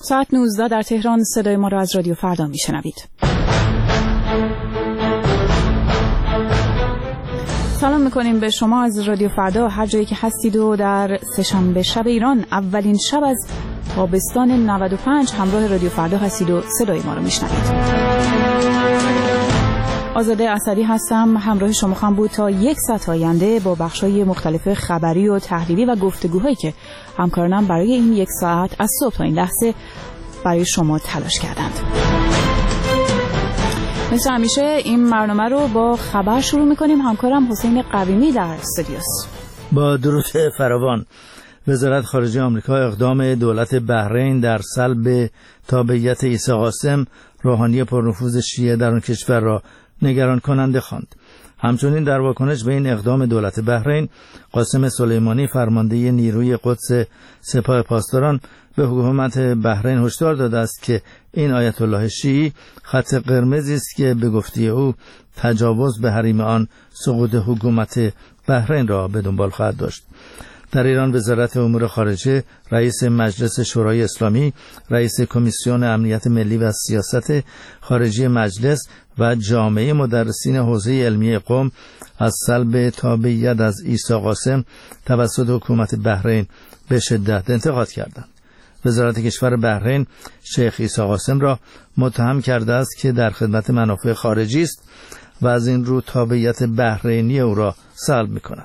ساعت 19 در تهران. صدای ما را از رادیو فردا میشنوید. سلام میکنیم به شما از رادیو فردا هر جایی که هستید و در سه‌شنبه شب ایران اولین شب از تابستان 95 همراه رادیو فردا هستید و صدای ما رو میشنوید. آزاده اسدی هستم، همراه شما خواهم بود تا یک ساعت آینده با بخش‌های مختلف خبری و تحلیلی و گفتگوهایی که همکارانم برای این یک ساعت از صبح تا این لحظه برای شما تلاش کردند. مثل همیشه این برنامه رو با خبر شروع می‌کنیم. همکارم حسین قویمی در استودیوست. با درود فراوان. وزارت خارجه آمریکا اقدام دولت بحرین در سلب تابعیت عیسی قاسم، روحانی پرنفوذ شیعه در آن کشور را نگران کننده خواند. همچنین در واکنش به این اقدام دولت بحرین، قاسم سلیمانی فرمانده نیروی قدس سپاه پاسداران به حکومت بحرین هشدار داده است که این آیت الله شیعی خط قرمزی است که به گفته او تجاوز به حریم آن سقوط حکومت بحرین را به دنبال خواهد داشت. در ایران وزارت امور خارجه، رئیس مجلس شورای اسلامی، رئیس کمیسیون امنیت ملی و سیاست خارجی مجلس و جامعه مدرسین حوزه علمیه قم از سلب تابعیت از عیسی قاسم توسط حکومت بحرین به شدت انتقاد کردند. وزارت کشور بحرین شیخ عیسی قاسم را متهم کرده است که در خدمت منافع خارجی است و از این رو تابعیت بحرینی او را سلب می‌کند.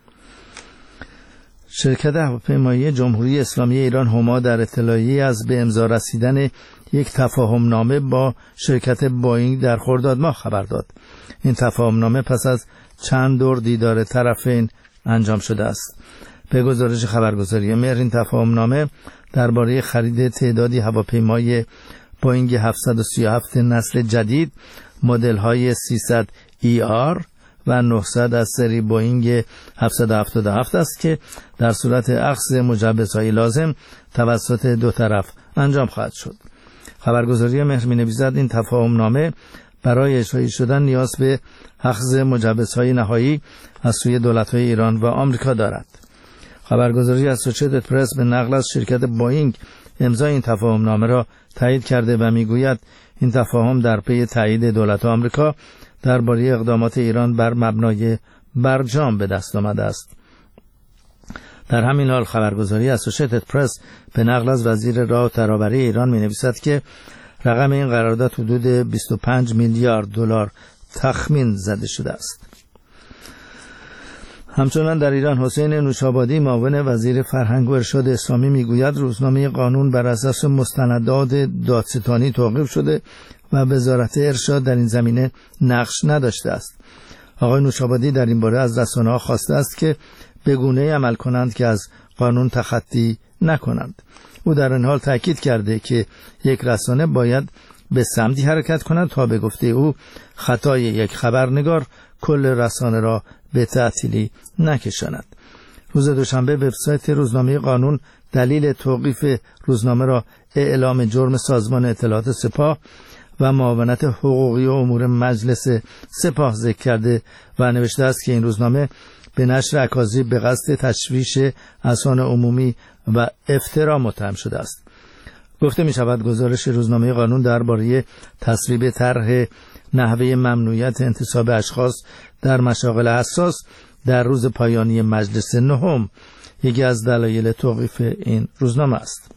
شرکت هواپیمایی جمهوری اسلامی ایران هما در اطلاعیه‌ای از به امضا رسیدن یک تفاهم‌نامه با شرکت بوئینگ در خرداد ماه خبر داد. این تفاهم‌نامه پس از چند دور دیدار طرفین انجام شده است. به گزارش خبرگزاری مهر، این تفاهم‌نامه درباره خرید تعدادی هواپیمای بوئینگ 737 نسل جدید مدل‌های 300 ER و 900 از سری بوئینگ 777 است که در صورت اخذ مجوزهای لازم توسط دو طرف انجام خواهد شد. خبرگزاری مهر می‌نویسد این تفاهم‌نامه برای اجرایی شدن نیاز به اخذ مجوزهای نهایی از سوی دولت‌های ایران و آمریکا دارد. خبرگزاری اسوسییتد پرس به نقل از شرکت بوئینگ امضای این تفاهم‌نامه را تایید کرده و می‌گوید این تفاهم در پی تایید دولت آمریکا درباره اقدامات ایران بر مبنای برجام به دست آمده است. در همین حال خبرگزاری اسوسییتد پرس به نقل از وزیر راه و ترابری ایران می‌نویسد که رقم این قرارداد حدود 25 میلیارد دلار تخمین زده شده است. همچنان در ایران حسین نوشابادی معاون وزیر فرهنگ و ارشاد اسلامی میگوید روزنامه قانون بر اساس مستندات دادستانی توقیف شده و وزارت ارشاد در این زمینه نقش نداشته است. آقای نوشابادی در این باره از رسانه‌ها خواسته است که به گونه‌ای عمل کنند که از قانون تخطی نکنند. او در این حال تاکید کرده که یک رسانه باید به سمتی حرکت کند تا به گفته او خطای یک خبرنگار کل رسانه را به تعطیلی نکشاند. روز دوشنبه وبسایت روزنامه قانون دلیل توقیف روزنامه را اعلام جرم سازمان اطلاعات سپاه و معاونت حقوقی و امور مجلس سپاه ذکر کرده و نوشته است که این روزنامه به نشر اکاذیب به قصد تشویش اذهان عمومی و افترا متهم شده است. گفته می شود گزارش روزنامه قانون درباره تصویب طرح نحوه ممنوعیت انتصاب اشخاص در مشاغل حساس در روز پایانی مجلس نهم یکی از دلایل توقیف این روزنامه است.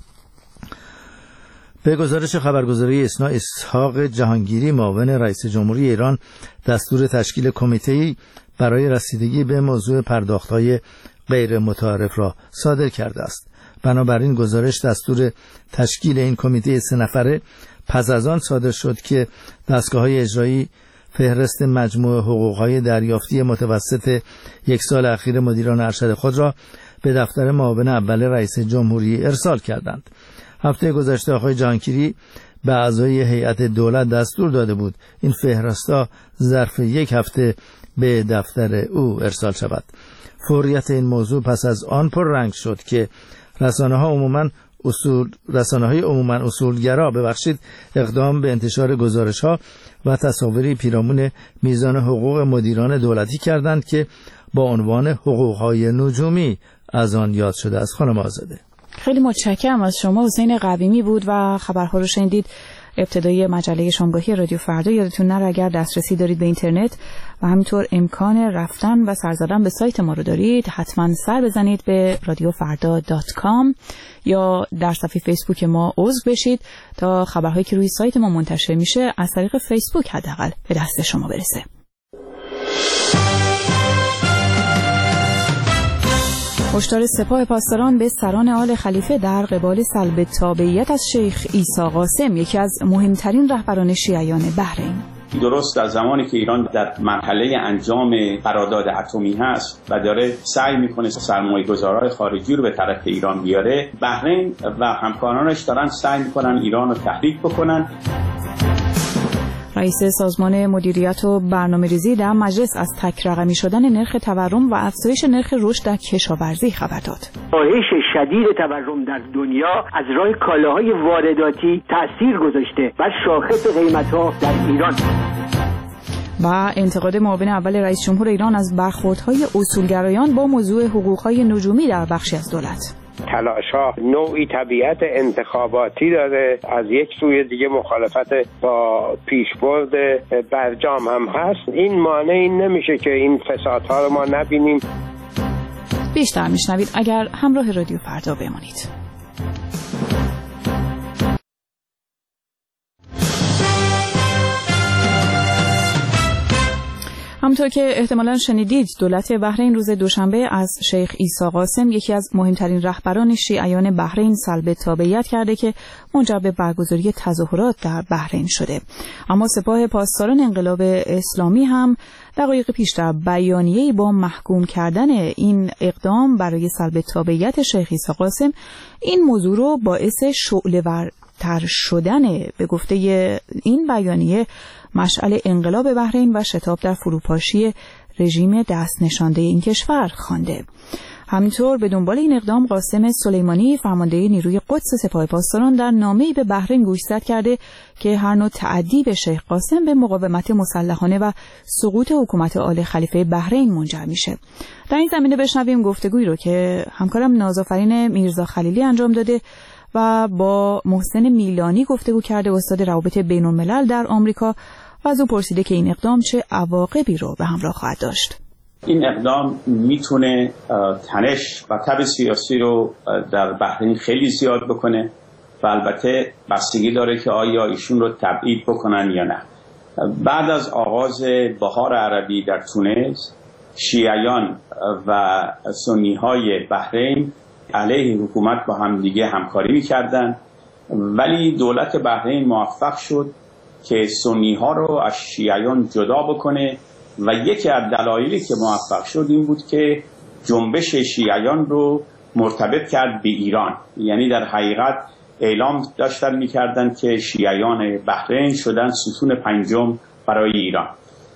به گزارش خبرگزاری اسنا، اسحاق جهانگیری معاون رئیس جمهوری ایران دستور تشکیل کمیته‌ای برای رسیدگی به موضوع پرداخت‌های غیر متعارف را صادر کرده است. بنابراین گزارش دستور تشکیل این کمیته 3 نفره پس از آن صادر شد که دستگاه‌های اجرایی فهرست مجموع حقوق‌های دریافتی متوسط یک سال اخیر مدیران ارشد خود را به دفتر معاون اول رئیس جمهوری ارسال کردند. هفته گذشته آقای جهانگیری به اعضای هیئت دولت دستور داده بود این فهرست‌ها ظرف یک هفته به دفتر او ارسال شود. فوریت این موضوع پس از آن پررنگ شد که رسانه‌های عموماً اصولگرا اقدام به انتشار گزارش‌ها و تصاویری پیرامون میزان حقوق مدیران دولتی کردند که با عنوان حقوق‌های نجومی از آن یاد شده است. خانم آزاده. خیلی متشکرم از شما. حسین قویمی بود و خبرها رو شنیدید. ابتدای مجله شامگاهی رادیو فردا. یادتون نره اگر دسترسی دارید به اینترنت و همینطور امکان رفتن و سر زدن به سایت ما رو دارید، حتما سر بزنید به radiofarda.com یا در صفحه فیسبوک ما عضو بشید تا خبرهایی که روی سایت ما منتشر میشه از طریق فیسبوک حداقل به دست شما برسه. هشدار سپاه پاسداران به سران آل خلیفه در قبال سلب تابعیت از شیخ عیسی قاسم، یکی از مهمترین رهبران شیعیان بحرین. درست در زمانی که ایران در مرحله انجام قرارداد اتمی هست و داره سعی میکنه سرمایه‌گذارهای خارجی رو به طرف ایران بیاره، بحرین و همکارانش دارن سعی میکنن ایران رو تحریک بکنن. رئیس سازمان مدیریت و برنامه‌ریزی در مجلس از تک رقمی شدن نرخ تورم و افزایش نرخ رشد در کشاورزی خبر داد. کاهش شدید تورم در دنیا از راه کالاهای وارداتی تأثیر گذاشته و شاخص قیمت‌ها در ایران. و انتقاد معاون اول رئیس جمهور ایران از برخوردهای اصولگرایان با موضوع حقوق‌های نجومی در بخشی از دولت. تلاش‌ها نوعی طبیعت انتخاباتی داره، از یک سوی دیگه مخالفت با پیشبرد برجام هم هست. این مانعی نمیشه که این فسادها رو ما نبینیم. بیشتر میشنوید اگر همراه رادیو فردا بمانید. همونطور که احتمالاً شنیدید، دولت بحرین روز دوشنبه از شیخ عیسی قاسم، یکی از مهمترین رهبران شیعیان بحرین، سلب تابعیت کرده که منجر به برگزاری تظاهرات در بحرین شده. اما سپاه پاسداران انقلاب اسلامی هم دقایق پیش در بیانیه‌ای با محکوم کردن این اقدام برای سلب تابعیت شیخ عیسی قاسم این موضوع رو باعث شعله‌ورتر شدن، به گفته این بیانیه، مشعل انقلاب بحرین و شتاب در فروپاشی رژیم دست نشانده این کشور خوانده. همینطور به دنبال این اقدام قاسم سلیمانی، فرمانده نیروی قدس سپاه پاسداران، در نامه‌ای به بحرین گوشزد کرده که هر نوع تعدی به شیخ قاسم به مقاومت مسلحانه و سقوط حکومت آل خلیفه بحرین منجر میشه. در این زمینه بشنویم گفتگویی رو که همکارم نازآفرین میرزا خلیلی انجام داده و با محسن میلانی گفتگو کرده، استاد روابط بین‌الملل در آمریکا، و از او پرسیده که این اقدام چه عواقبی رو به همراه خواهد داشت. این اقدام میتونه تنش و تب سیاسی رو در بحرین خیلی زیاد بکنه و البته بستگی داره که آیا ایشون رو تبعید بکنن یا نه. بعد از آغاز بهار عربی در تونس، شیعیان و سنی‌های بحرین علیه حکومت با همدیگه همکاری می‌کردند، ولی دولت بحرین موفق شد که سنی ها رو از شیعیان جدا بکنه و یکی از دلایلی که موفق شد این بود که جنبش شیعیان رو مرتبط کرد به ایران. یعنی در حقیقت اعلام داشتن می‌کردند که شیعیان بحرین شدن ستون پنجم برای ایران.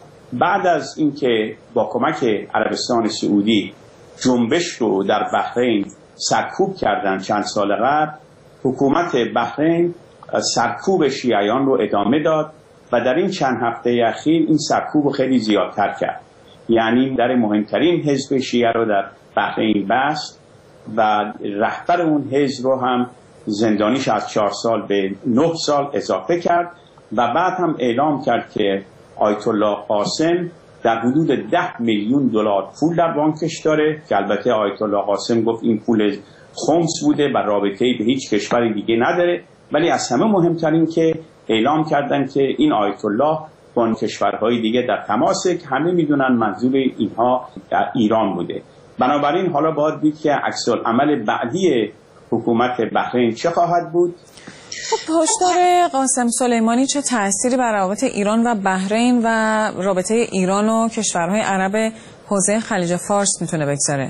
بعد از اینکه با کمک عربستان سعودی جنبش رو در بحرین سرکوب کردن چند سال قبل، حکومت بحرین سرکوب شیعیان رو ادامه داد و در این چند هفته اخیر این سرکوب رو خیلی زیادتر کرد. یعنی در مهمترین حزب شیعه رو در بحرین بست و رهبر اون حزب رو هم زندانیش از 4 سال به 9 سال اضافه کرد و بعد هم اعلام کرد که آیت الله قاسم در حدود 10 میلیون دلار پول در بانکش داره که البته آیت الله قاسم گفت این پول خمس بوده و رابطه‌ای به هیچ کشور دیگه نداره، ولی از همه مهمترین که اعلام کردن که این آیت الله با کشورهای دیگه در تماسه که همه میدونن منظور اینها در ایران بوده. بنابراین حالا باید دید که عکس‌العمل بعدی حکومت بحرین چه خواهد بود. خب هشدار قاسم سلیمانی چه تأثیری بر روابط ایران و بحرین و رابطه ایران و کشورهای عرب حوزه خلیج فارس میتونه بگذاره؟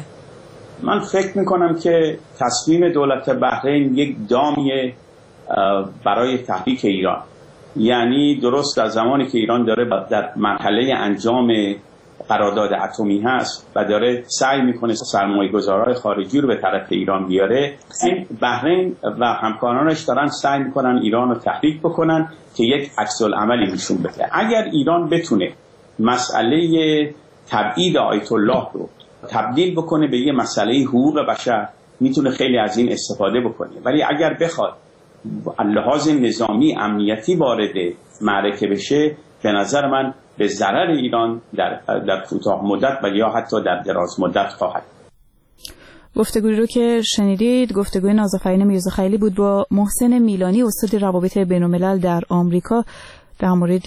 من فکر میکنم که تصمیم دولت بحرین یک دامیه برای تحریک ایران. یعنی درست در زمانی که ایران داره در مرحله انجام قرارداد اتمی هست و داره سعی میکنه سرمایه‌گذارهای خارجی رو به طرف ایران بیاره، این بحرین و همکارانش دارن سعی میکنن ایران رو تحریک بکنن که یک عکس‌العملی نشون بده. اگر ایران بتونه مسئله تبعید آیت الله رو تبدیل بکنه به یه مسئله حقوق بشر میتونه خیلی از این استفاده بکنه. ولی اگر بخواد لحاظ نظامی امنیتی وارد معرکه بشه، به نظر من به ضرر ایران در کوتاه مدت و یا حتی در دراز مدت خواهد. گفتگویی رو که شنیدید گفتگوی نازآفرین میرزاخلیلی بود با محسن میلانی، استاد روابط بین‌الملل در آمریکا، در مورد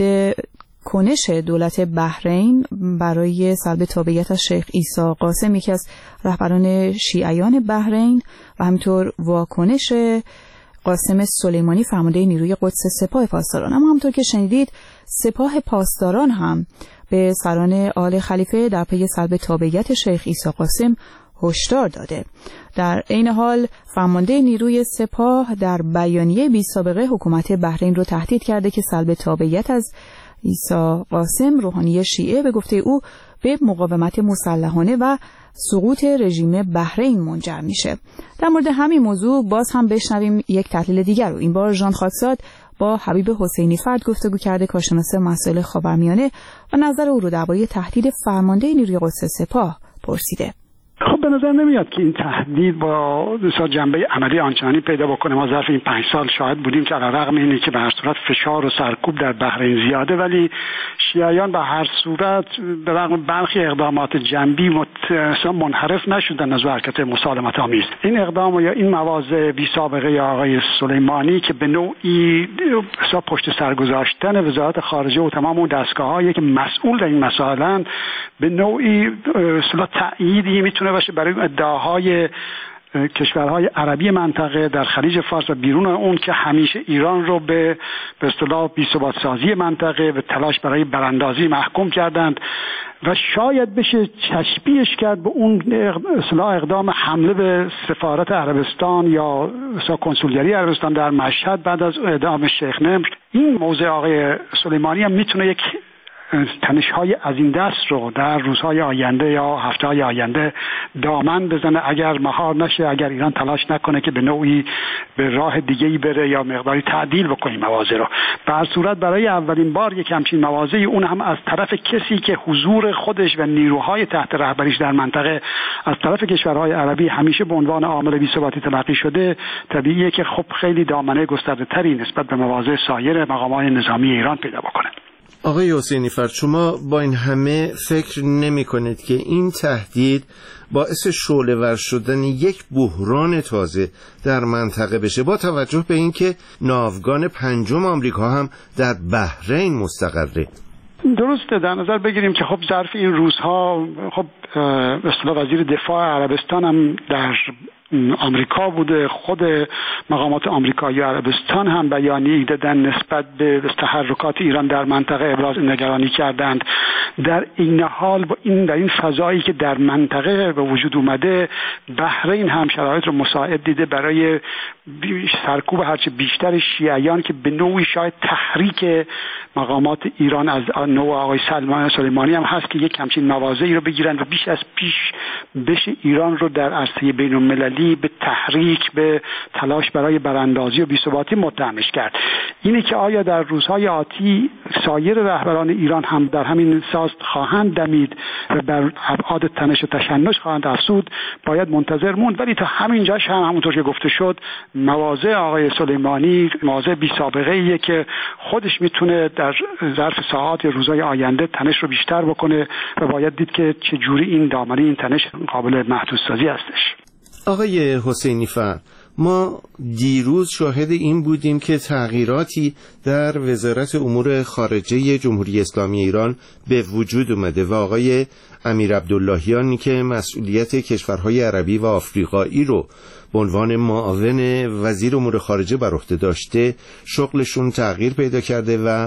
کنش دولت بحرین برای سلب تابعیت از شیخ عیسی قاسم، یکی از رهبران شیعیان بحرین، و همینطور واکنش قاسم سلیمانی فرمانده نیروی قدس سپاه پاسداران. اما همونطور که شنیدید سپاه پاسداران هم به سران آل خلیفه در پی سلب تابعیت شیخ عیسی قاسم هشدار داده. در عین حال فرمانده نیروی سپاه در بیانیه بی سابقه حکومت بحرین رو تهدید کرده که سلب تابعیت از عیسی قاسم، روحانی شیعه، به گفته او به مقاومت مسلحانه و سقوط رژیم بحرین منجر میشه. در مورد همین موضوع باز هم بشنویم یک تحلیل دیگر رو. این بار ژان خاکزاد با حبیب حسینی فرد گفتگو کرده، کارشناس مسائل خاورمیانه، و نظر او رو درباره تهدید فرمانده نیروی قدس سپاه پرسیده. خب به نظر نمیاد که این تهدید با جنبه عملی آنچنانی پیدا بکنه. ما ظرف این 5 سال شاهد بودیم که علیرغم اینه که به هر صورت فشار و سرکوب در بحرین زیاده، ولی شیعیان به هر صورت به رغم برخی اقدامات جنبی منحرف نشدن از حرکت مسالمت آمیز. این اقدام یا این مواضع بی سابقه آقای سلیمانی که به نوعی پشت سر گذاشتن وزارت خارجه و تمام اون دستگاه‌هایی که مسئول در این مسائلن، به نوعی تأییدی میتونه باشه برای ادعاهای کشورهای عربی منطقه در خلیج فارس و بیرون اون که همیشه ایران رو به اصطلاح بی‌ثبات سازی منطقه و تلاش برای براندازی محکوم کردند و شاید بشه تشبیهش کرد به اون اقدام حمله به سفارت عربستان یا کنسولگری عربستان در مشهد بعد از اعدام شیخ نمر. این موضوع آقای سلیمانی هم میتونه یک تنش‌های از این دست رو در روزهای آینده یا هفته‌های آینده دامن بزنه اگر مهار نشه، اگر ایران تلاش نکنه که به نوعی به راه دیگه‌ای بره یا مقداری تعدیل بکنه مواضع رو. به هر صورت برای اولین بار یک همچین مواضعی، اون هم از طرف کسی که حضور خودش و نیروهای تحت رهبریش در منطقه از طرف کشورهای عربی همیشه به عنوان عامل بی‌ثباتی تلقی شده، طبیعیه که خب خیلی دامنه گسترده‌تری نسبت به مواضع سایر مقامات نظامی ایران پیدا بکنه. آقای حسینی فرد، شما با این همه فکر نمی کنید که این تهدید باعث شعله‌ور شدن یک بحران تازه در منطقه بشه، با توجه به اینکه ناوگان 5 آمریکا هم در بحرین مستقره؟ درسته، در نظر بگیریم که خب ظرف این روزها خب اصطلاح وزیر دفاع عربستان هم در آمریکا بوده، خود مقامات آمریکایی و عربستان هم بیانیه‌ای دادن نسبت به تحرکات ایران در منطقه ابراز نگرانی کردند. در این حال با در این فضایی که در منطقه به وجود اومده، بحرین هم شرایط رو مساعد دیده برای سرکوب هرچه بیشتر شیعیان که به نوعی شاید تحریک مقامات ایران از نوع آقای سلیمانی هم هست که یک همچین مواضعی رو بگیرن و بیش از پیش بشه ایران رو در عرصه بین‌المللی به تحریک، به تلاش برای براندازی و بی‌ثباتی متهمش کرد. اینه که آیا در روزهای آتی سایر رهبران ایران هم در همین ساز خواهند دمید و بر ابعاد تنش و تشنج خواهند افزود، باید منتظر موند. ولی تا همین جاش هم همونطور که گفته شد، مواضع آقای سلیمانی مواضع بی سابقه ایه که خودش میتونه در ظرف ساعات یا روزهای آینده تنش رو بیشتر بکنه و باید دید که چجوری این دامنه این تنش قابل محدود سازی هستش. آقای حسینی فرد، ما دیروز شاهد این بودیم که تغییراتی در وزارت امور خارجه جمهوری اسلامی ایران به وجود اومده و آقای امیر عبداللهیانی که مسئولیت کشورهای عربی و آفریقایی رو به عنوان معاون وزیر امور خارجه بر عهده داشته، شغلشون تغییر پیدا کرده و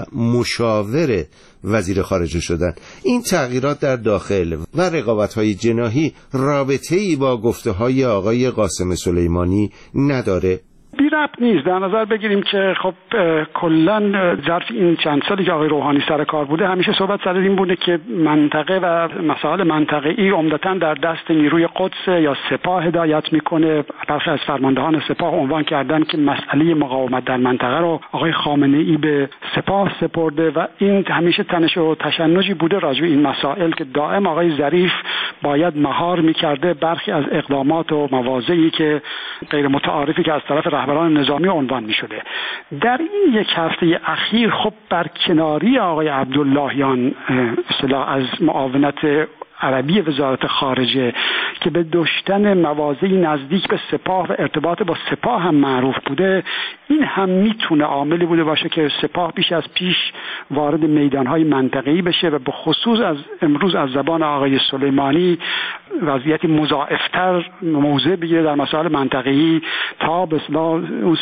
مشاور وزیر خارجه شدن. این تغییرات در داخل و رقابت‌های جناحی رابطه‌ای با گفته‌های آقای قاسم سلیمانی نداره؟ بی ربط نیست. در نظر بگیریم که خب کلا ظرف این چند سالی که آقای روحانی سر کار بوده همیشه صحبت سر این بوده که منطقه و مسائل منطقه‌ای عمدتاً در دست نیروی قدس یا سپاه هدایت میکنه. برخی از فرماندهان سپاه عنوان کردن که مسئله مقاومت در منطقه رو آقای خامنه‌ای به سپاه سپرده و این همیشه تنش و تشنجی بوده راجع به این مسائل که دائم آقای ظریف باید مهار میکرده برخی از اقدامات و مواضعی که غیر متعارفی که از طرف رهبران نظامی عنوان می‌شده. در این یک هفته اخیر خب برکناری آقای عبداللهیان اصطلاح از معاونت عربی وزارت خارجه که به داشتن مواضعی نزدیک به سپاه و ارتباط با سپاه هم معروف بوده، این هم میتونه عاملی بوده باشه که سپاه بیش از پیش وارد میدانهای منطقه‌ای بشه و به خصوص از امروز از زبان آقای سلیمانی وضعیتی مضاعفتر موضع بگیره در مسائل منطقه‌ای تا به اصطلاح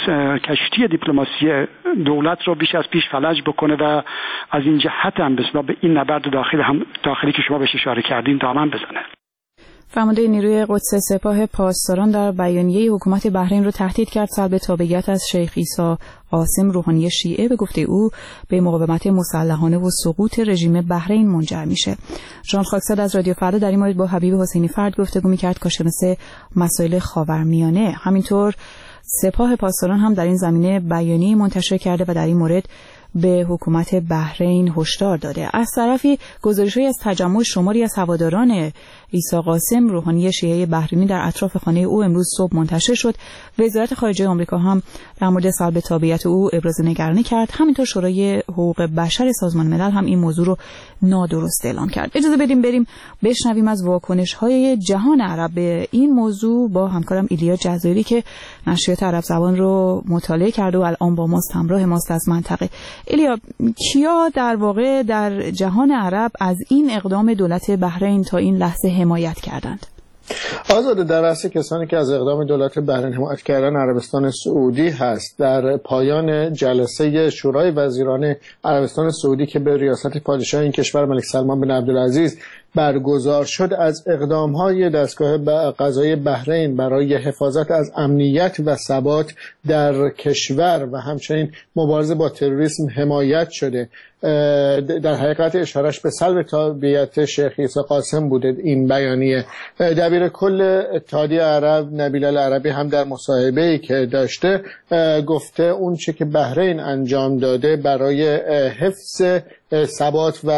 کشتی دیپلماسی دولت رو بیش از پیش فلج بکنه و از این جهت هم به اصطلاح به این نبرد داخلی که شما بهش اشاره کردین دامن بزنه. فرمانده نیروی قدس سپاه پاسداران در بیانیه حکومت بحرین رو تهدید کرد سلب تابعیت از شیخ عیسی قاسم روحانی شیعه به گفته او به مقاومت مسلحانه و سقوط رژیم بحرین منجر میشه. جان خاکزاد از رادیو فردا در این مورد با حبیب حسینی فرد گفتگو میکرد کاش مثل مسائل خاورمیانه. همینطور سپاه پاسداران هم در این زمینه بیانیه منتشر کرده و در این مورد به حکومت بحرین هشدار داده. از طرفی گزارش‌هایی از تجمع شماری از هواداران عیسی قاسم روحانی شیعه بحرینی در اطراف خانه او امروز صبح منتشر شد. وزارت خارجه آمریکا هم در مورد سلب تابعیت او ابراز نگرانی کرد. همینطور شورای حقوق بشر سازمان ملل هم این موضوع رو نادرست اعلام کرد. اجازه بدیم بریم بشنویم از واکنش‌های جهان عرب به این موضوع با همکارم ایلیا جزایری که نشریات عرب زبان رو مطالعه کرده و الان با ماست، همراه ماست از منطقه. ایلیا، کیا در واقع در جهان عرب از این اقدام دولت بحرین تا این لحظه حمایت کردند؟ آزاده، در اصل کسانی که از اقدام دولت بحرین حمایت کردن عربستان سعودی هست. در پایان جلسه شورای وزیران عربستان سعودی که به ریاست پادشاه این کشور ملک سلمان بن عبدالعزیز برگزار شد، از اقدام‌های دستگاه قضایی بحرین برای حفاظت از امنیت و ثبات در کشور و همچنین مبارزه با تروریسم حمایت شده. در حقیقت اشارش به سلب تابعیت شیخ عیسی قاسم بوده این بیانیه. دبیر کل اتحادیه عرب نبیل العربی هم در مصاحبه‌ای که داشته گفته اون چه که بحرین انجام داده برای حفظ ثبات و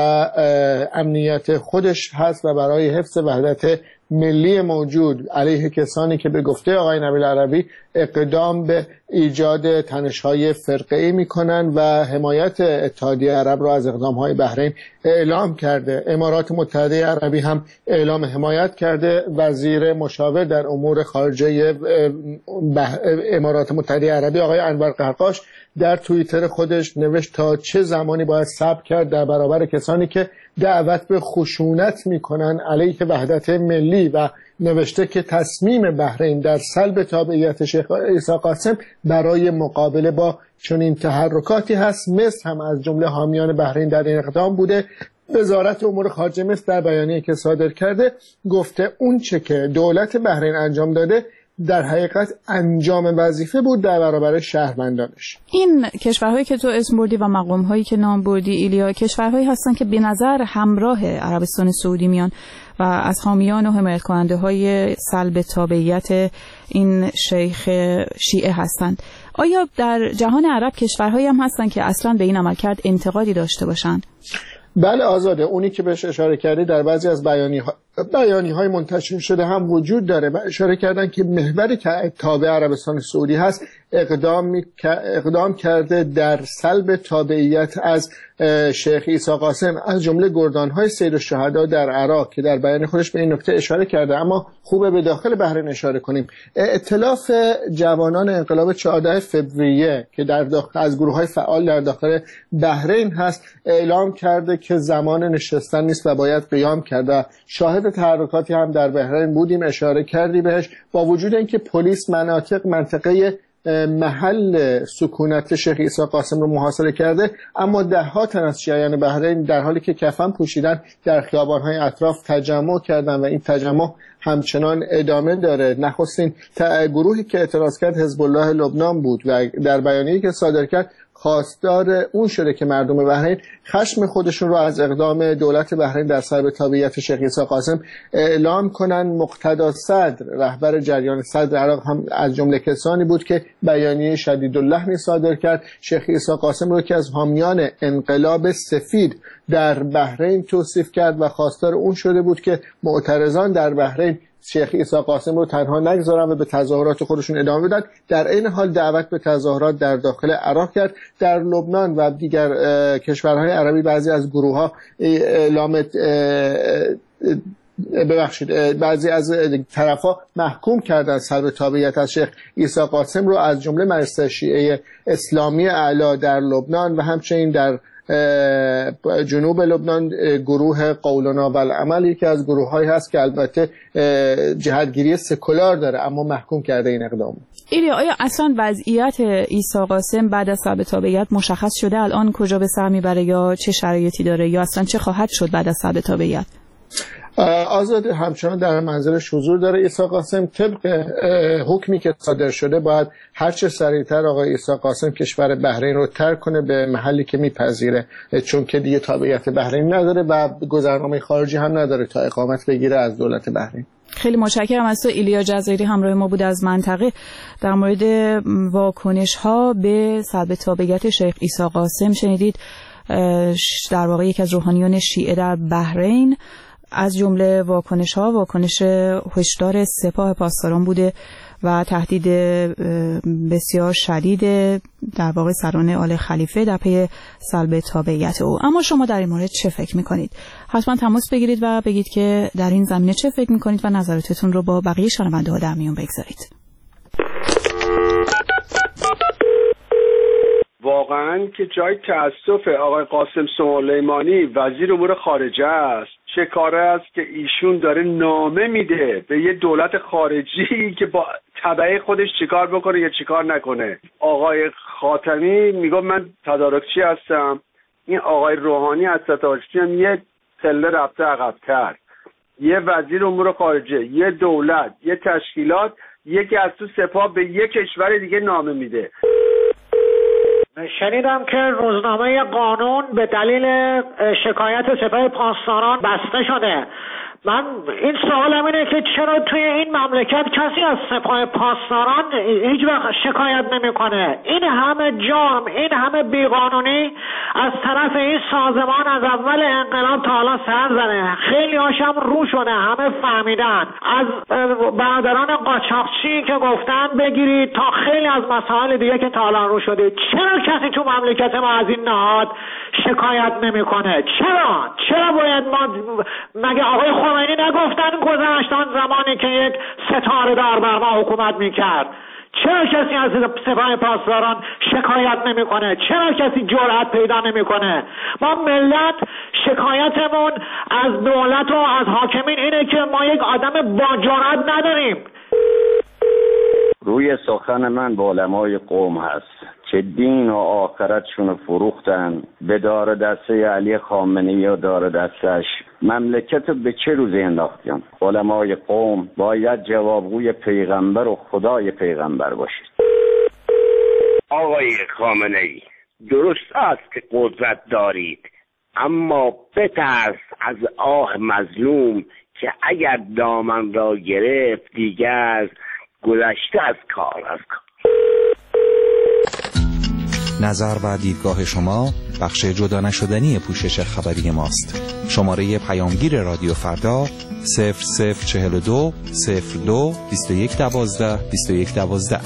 امنیت خودش هست و برای حفظ وحدت ملی موجود علیه کسانی که به گفته آقای نبیل عربی اقدام به ایجاد تنش‌های فرقه‌ای می‌کنند و حمایت اتحادیه عرب را از اقدام‌های بحرین اعلام کرده. امارات متحده عربی هم اعلام حمایت کرده. وزیر مشاور در امور خارجه امارات متحده عربی آقای انور قحقاش در توییتر خودش نوشت تا چه زمانی باید صبر کرد در برابر کسانی که دعوت به خشونت میکنن علیه وحدت ملی و نوشته که تصمیم بحرین در سلب تابعیت شیخ عیسی قاسم برای مقابله با چنین تحرکاتی هست. مصر هم از جمله حامیان بحرین در این اقدام بوده. وزارت امور خارجه مصر در بیانیه‌ای که صادر کرده گفته اون چه که دولت بحرین انجام داده در حقیقت انجام وظیفه بود در برابر شهروندانش. این کشورهایی که تو اسم بردی و مقامهایی که نام بردی ایلیا، کشورهایی هستن که به نظر همراه عربستان سعودی میان و از حامیان و حمایت کننده های سلب تابعیت این شیخ شیعه هستند. آیا در جهان عرب کشورهایی هم هستن که اصلا به این عملکرد انتقادی داشته باشن؟ بله آزاده، اونی که بهش اشاره کردی در بعضی از بیانیه‌های منتشر شده هم وجود داره و اشاره کردن که محوری که تابع عربستان سعودی هست اقدام کرده در سلب تابعیت از شیخ عیسی قاسم از جمله گردان‌های سید الشهدا در عراق که در بیان خودش به این نکته اشاره کرده. اما خوبه به داخل بحرین اشاره کنیم. ائتلاف جوانان انقلاب 14 فوریه که در داخل از گروه‌های فعال در داخل بحرین هست اعلام کرده که زمان نشستن نیست و باید قیام کرد. شاهد تحرکاتی هم در بحرین بودیم، اشاره کردی بهش. با وجود اینکه پلیس منطقه محل سکونت شیخ عیسی قاسم رو محاصره کرده، اما ده‌ها تن از شیعیان بحرین در حالی که کفن پوشیدن در خیابان‌های اطراف تجمع کردند و این تجمع همچنان ادامه داره. نخستین گروهی که اعتراض کرد حزب الله لبنان بود و در بیانیه‌ای که صادر کرد خواستار اون شده که مردم بحرین خشم خودشون رو از اقدام دولت بحرین در سلب تابعیت شیخ عیسی قاسم اعلام کنن. مقتدا صدر رهبر جریان صدر عراق هم از جمله کسانی بود که بیانیه شدیداللحنی صادر کرد. شیخ عیسی قاسم رو که از حامیان انقلاب سفید در بحرین توصیف کرد و خواستار اون شده بود که معترضان در بحرین شیخ عیسی قاسم رو تنها نگذارن و به تظاهرات خودشون ادامه بدن. در این حال دعوت به تظاهرات در داخل عراق کرد. در لبنان و دیگر کشورهای عربی بعضی از گروه‌ها بعضی از طرفا محکوم کردن سلب تابعیت از شیخ عیسی قاسم رو، از جمله مجلس شیعه اسلامی اعلی در لبنان و همچنین در جنوب لبنان گروه قولنا و العمل که از گروه‌هایی هست که البته جهتگیری سکولار داره اما محکوم کرده این اقدام. ایلیا، آیا اصلا وضعیت عیسی قاسم بعد از سلب تابعیت مشخص شده؟ الان کجا به سر میبره یا چه شرایطی داره یا اصلا چه خواهد شد بعد از سلب تابعیت؟ آزاد همچنان در منزلش حضور داره. عیسی قاسم طبق حکمی که صادر شده باید هرچه سریعتر آقای عیسی قاسم کشور بحرین رو ترک کنه به محلی که میپذیره، چون که دیگه تابعیت بحرین نداره و گذرنامه خارجی هم نداره تا اقامت بگیره از دولت بحرین. خیلی متشکرم از تو ایلیا جزایری، همراه ما بود از منطقه در مورد واکنش ها به سلب تابعیت شیخ عیسی قاسم. شنیدید در واقع یکی از روحانیون شیعه در بحرین از جمله واکنش هشدار سپاه پاسداران بوده و تهدید بسیار شدید در واقع سران آل خلیفه در پی سلب تابعیت او. اما شما در این مورد چه فکر میکنید؟ حتما تماس بگیرید و بگید که در این زمینه چه فکر میکنید و نظراتتون رو با بقیه شنونده ها در میون بگذارید. واقعا که جای تأسف آقای قاسم سلیمانی وزیر امور خارجه است. چه کاره است که ایشون داره نامه میده به یه دولت خارجی که با تبعه خودش چیکار بکنه یا چیکار نکنه. آقای خاتمی میگه من تدارکچی هستم، این آقای روحانی از تدارکچی هم یه تله رفته عقب‌تر. یه وزیر امور خارجه، یه دولت، یه تشکیلات، یکی از تو سپاه به یه کشور دیگه نامه میده. شنیدم که روزنامه قانون به دلیل شکایت سپاه پاسداران بسته شده. من این سوالم اینه که چرا توی این مملکت کسی از سپاه پاسداران هیچ وقت شکایت نمیکنه؟ این همه جرم، این همه بیقانونی از طرف این سازمان از اول انقلاب تا حالا سر زده. خیلی هاشم رو شده، همه فهمیدن. از برادران قاچاقچی که گفتن بگیرید تا خیلی از مسائل دیگه که تا حالا رو شده. چرا کسی تو مملکت ما از این نهاد شکایت نمیکنه؟ چرا باید ما مگه آقای خمینی نگفتن گذشتن زمانی که یک ستاره دار بر ما حکومت میکرد؟ چرا کسی از سپاه پاسداران شکایت نمیکنه؟ چرا کسی جرأت پیدا نمیکنه؟ ما ملت شکایتمون از دولت و از حاکمین اینه که ما یک آدم با جرأت نداریم. روی سخن من با علمای قوم هست که دین و آخرتشون فروختن به دار دسته علی خامنه‌ای و دار دستش مملکت به چه روزی انداختیم. علمای قوم باید جوابگوی پیغمبر و خدای پیغمبر باشید. آقای خامنه‌ای، درست است که قدرت دارید، اما بترس از آه مظلوم که اگر دامن را گرفت دیگر گذشته از کار. نظر و دیدگاه شما بخش جدا نشدنی پوشش خبری ماست. شماره پیامگیر رادیو فردا 0042 02 21 12 21 12.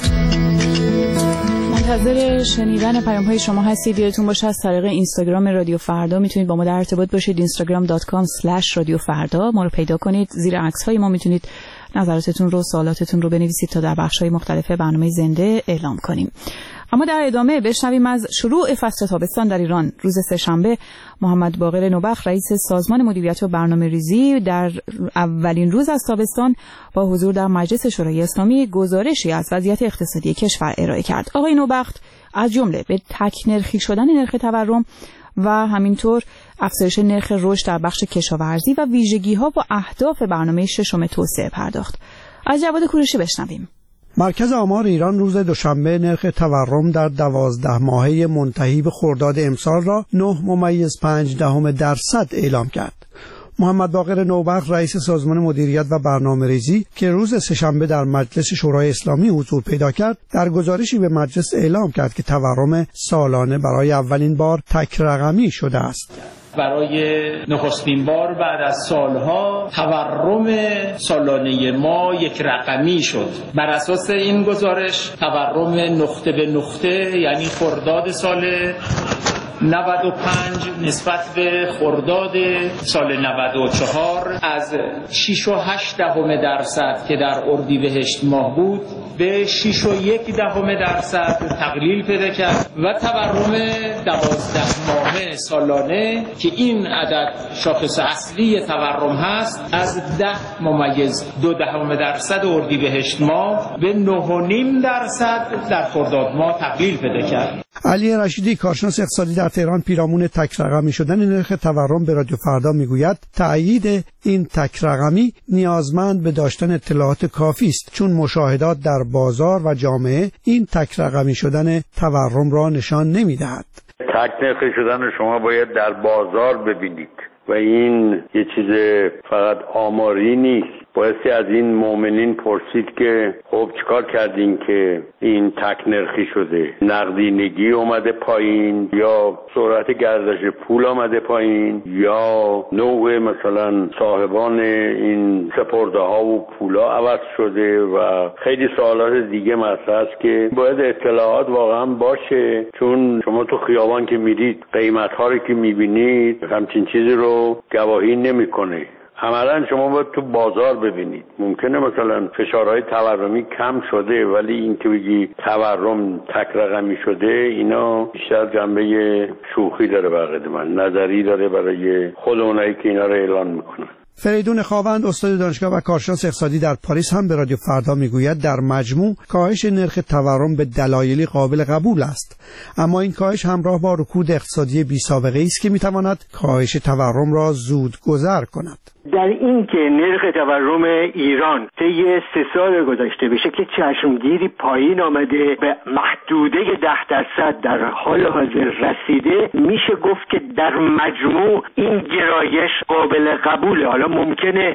منتظر شنیدن پیام‌های شما هستید. یادتون باشه از طریق اینستاگرام رادیو فردا میتونید با ما در ارتباط باشید. instagram.com/رادیوفردا ما رو پیدا کنید. زیر عکس‌های ما میتونید نظراتتون رو، سوالاتتون رو بنویسید تا در بخش‌های مختلف برنامه زنده اعلام کنیم. اما در ادامه بشنویم از شروع فصل تابستان در ایران. روز سه‌شنبه محمد باقر نوبخت رئیس سازمان مدیریت و برنامه‌ریزی در اولین روز از تابستان با حضور در مجلس شورای اسلامی گزارشی از وضعیت اقتصادی کشور ارائه کرد. آقای نوبخت از جمله به تک نرخی شدن نرخ تورم و همینطور افزایش نرخ رشد در بخش کشاورزی و ویژگی‌ها و اهداف برنامه ششم توسعه پرداخت. از جواد کوروشی بشنویم. مرکز آمار ایران روز دوشنبه نرخ تورم در 12 ماهه منتهی به خرداد امسال را 9.5% اعلام کرد. محمد باقر نوبخت رئیس سازمان مدیریت و برنامه‌ریزی که روز سه‌شنبه در مجلس شورای اسلامی حضور پیدا کرد، در گزارشی به مجلس اعلام کرد که تورم سالانه برای اولین بار تک رقمی شده است. برای نخستین بار بعد از سالها تورم سالانه ما یک رقمی شد. بر اساس این گزارش تورم نقطه به نقطه، یعنی خرداد سال 95 نسبت به خرداد سال 94 از 6.8% که در اردیبهشت ماه بود به 6.1% تقلیل پیدا کرد و تورم 12 ماهه سالانه که این عدد شاخص اصلی تورم هست از 10.2% اردیبهشت ماه به 9.5% در خرداد ماه تقلیل پیدا کرد. علی رشیدی کارشناس اقتصادی در تهران پیرامون تک رقمی شدن نرخ تورم به رادیو فردا میگوید تأیید این تک رقمی نیازمند به داشتن اطلاعات کافی است، چون مشاهدات در بازار و جامعه این تک رقمی شدن تورم را نشان نمیدهد. تک نرخ شدن شما باید در بازار ببینید و این یه چیز فقط آماری نیست. بایستی از این مؤمنین پرسید که خب چیکار کردین که این تک نرخی شده؟ نقدینگی اومده پایین یا سرعت گردش پول اومده پایین یا نوع مثلا صاحبان این سپرده ها و پولا عوض شده و خیلی سوالات دیگه مطرح است که باید اطلاعات واقعا باشه، چون شما تو خیابان که میرید قیمت ها رو که میبینید همچین چیزی رو گواهی نمیکنه. عملا شما باید تو بازار ببینید. ممکنه مثلا فشارهای تورمی کم شده ولی این که بگی تورم تک رقمی شده، اینا بیشتر جنبه شوخی داره بقید من، نظری داره برای خود اونایی که اینا رو اعلان میکنن. فریدون خاوند استاد دانشگاه و کارشناس اقتصادی در پاریس هم به رادیو فردا میگوید در مجموع کاهش نرخ تورم به دلایلی قابل قبول است، اما این کاهش همراه با رکود اقتصادی بی‌سابقه‌ای است که میتواند کاهش تورم را زود گذر کند. در این که نرخ تورم ایران طی 3 سال گذشته به شکل چشمگیری پایین آمده به محدوده 10% در حال حاضر رسیده، میشه گفت که در مجموع این گرایش قابل قبوله. حالا ممکنه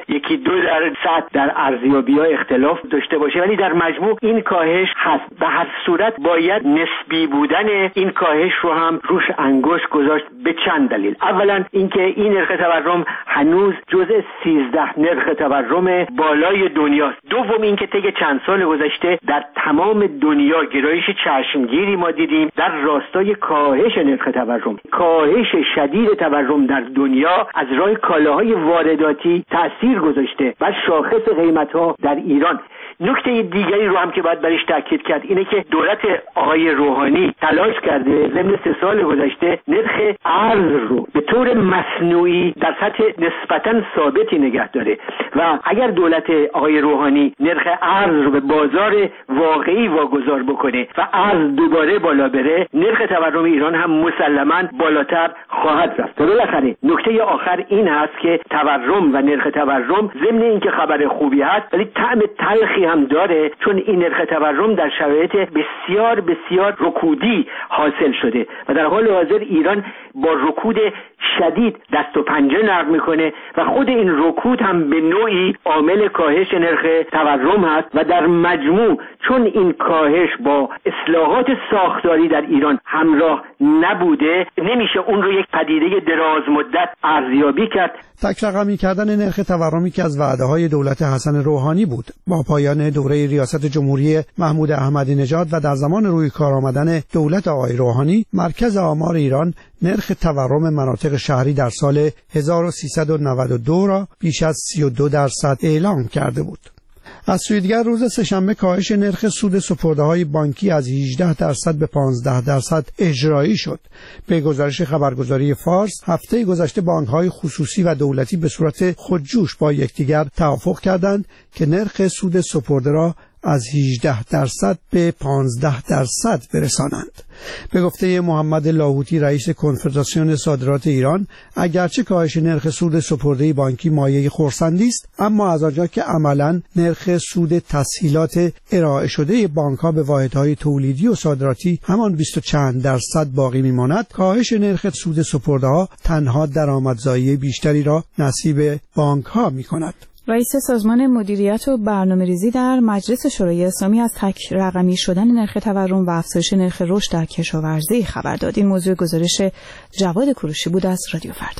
1-2% در ارزیابی‌ها اختلاف داشته باشه ولی در مجموع این کاهش هست. به هر صورت باید نسبی بودن این کاهش رو هم روش انگشت گذاشت به چند دلیل. اولا اینکه این نرخ تورم هنوز جزء 13 نرخ تورم بالای دنیاست. دوم اینکه طی چند سال گذشته در تمام دنیا گرایش چشمگیری ما دیدیم در راستای کاهش نرخ تورم. کاهش شدید تورم در دنیا از راه کالاهای وارداتی تأثیر گذاشته بر شاخص قیمت‌ها در ایران. نکته دیگری رو هم که باید برش تاکید کرد اینه که دولت آقای روحانی تلاش کرده ضمن 3 سال گذشته نرخ ارز رو به طور مصنوعی در سطح نسبتاً ثابتی نگه داره و اگر دولت آقای روحانی نرخ ارز رو به بازار واقعی واگذار بکنه و ارز دوباره بالا بره، نرخ تورم ایران هم مسلماً بالاتر خواهد رفت. بالاخره نکته آخر این هست که تورم و نرخ تورم ضمن اینکه خبر خوبی هست ولی طعم تلخی هم داره، چون این نرخ تورم در شرایط بسیار بسیار رکودی حاصل شده و در حال حاضر ایران با رکود شدید دست و پنجه نرم میکنه و خود این رکود هم به نوعی عامل کاهش نرخ تورم هست و در مجموع چون این کاهش با اصلاحات ساختاری در ایران همراه نبوده نمیشه اون رو یک پدیده دراز مدت ارزیابی کرد. تک رقمی کردن نرخ تورمی که از وعده‌های دولت حسن روحانی بود. با پایان دوره ریاست جمهوری محمود احمدی نژاد و در زمان روی کار آمدن دولت آقای روحانی، مرکز آمار ایران نرخ تورم مناطق شهری در سال 1392 را بیش از 32% اعلام کرده بود. از سوی دیگر روز سه‌شنبه کاهش نرخ سود سپرده‌های بانکی از 18% به 15% اجرایی شد. به گزارش خبرگزاری فارس، هفته گذشته بانک‌های خصوصی و دولتی به صورت خودجوش با یکدیگر توافق کردند که نرخ سود سپرده را از 18% به 15% برسانند. به گفته محمد لاهوتی رئیس کنفدراسیون صادرات ایران، اگرچه کاهش نرخ سود سپرده بانکی مایه خرسندی است، اما از آنجا که عملاً نرخ سود تسهیلات ارائه شده بانک‌ها به واحدهای تولیدی و صادراتی همان 20 و چند درصد باقی می‌ماند، کاهش نرخ سود سپرده‌ها تنها درآمدزایی بیشتری را نصیب بانک‌ها می‌کند. رئیس سازمان مدیریت و برنامه‌ریزی در مجلس شورای اسلامی از تک رقمی شدن نرخ تورم و افزایش نرخ رشد در کشاورزی خبر داد. این موضوع گزارش جواد کوروشی بود از رادیو فردا.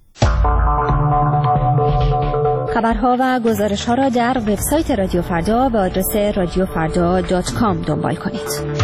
خبرها و گزارش‌ها را در وبسایت رادیو فردا به آدرس radiofarda.com دنبال کنید.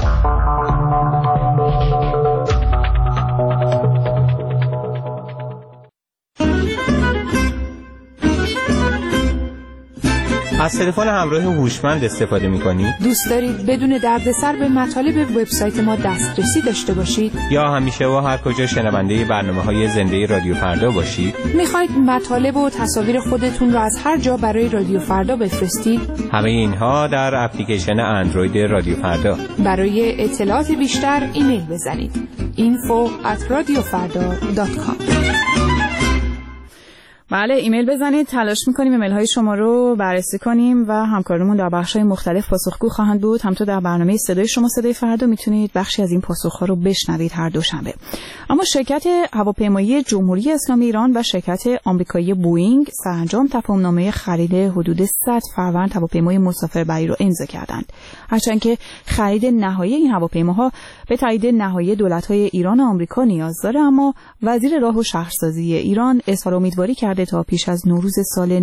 از تلفن همراه هوشمند استفاده می‌کنید؟ دوست دارید بدون دردسر به مطالب وبسایت ما دسترسی داشته باشید؟ یا همیشه و هر کجا شنونده برنامه‌های زنده رادیو فردا باشید؟ می‌خواید مطالب و تصاویر خودتون را از هر جا برای رادیو فردا بفرستید؟ همه اینها در اپلیکیشن اندروید رادیو فردا. برای اطلاعات بیشتر ایمیل بزنید info@radiofarda.com. بله، ایمیل بزنید، تلاش میکنیم ایمیل های شما رو بررسی کنیم و همکارانمون در بخش‌های مختلف پاسخگو خواهند بود. همونطور در برنامه صدای شما صدای فردا میتونید بخشی از این پاسخ‌ها رو بشنوید هر دوشنبه. اما شرکت هواپیمایی جمهوری اسلامی ایران و شرکت آمریکایی بوئینگ سرانجام تفاهم‌نامه خرید حدود 100 فروند هواپیمای مسافربری رو امضا کردند. هرچند که خرید نهایی این هواپیماها به تایید نهایی دولت‌های ایران و آمریکا نیاز داره، اما وزیر راه و شهرسازی ایران اظهار امیدواری کرده تا پیش از نوروز سال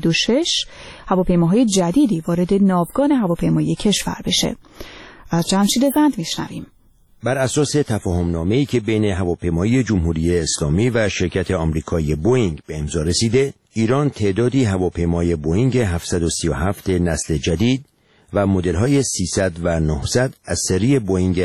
96 هواپیماهای جدیدی وارد ناوگان هواپیمایی کشور بشه. از جمشید زند میشنویم. بر اساس تفاهم‌نامه‌ای که بین هواپیمایی جمهوری اسلامی و شرکت آمریکایی بوئینگ به امضا رسیده، ایران تعدادی هواپیمای بوئینگ 737 نسل جدید و مدل‌های 300 و 900 از سری بوئینگ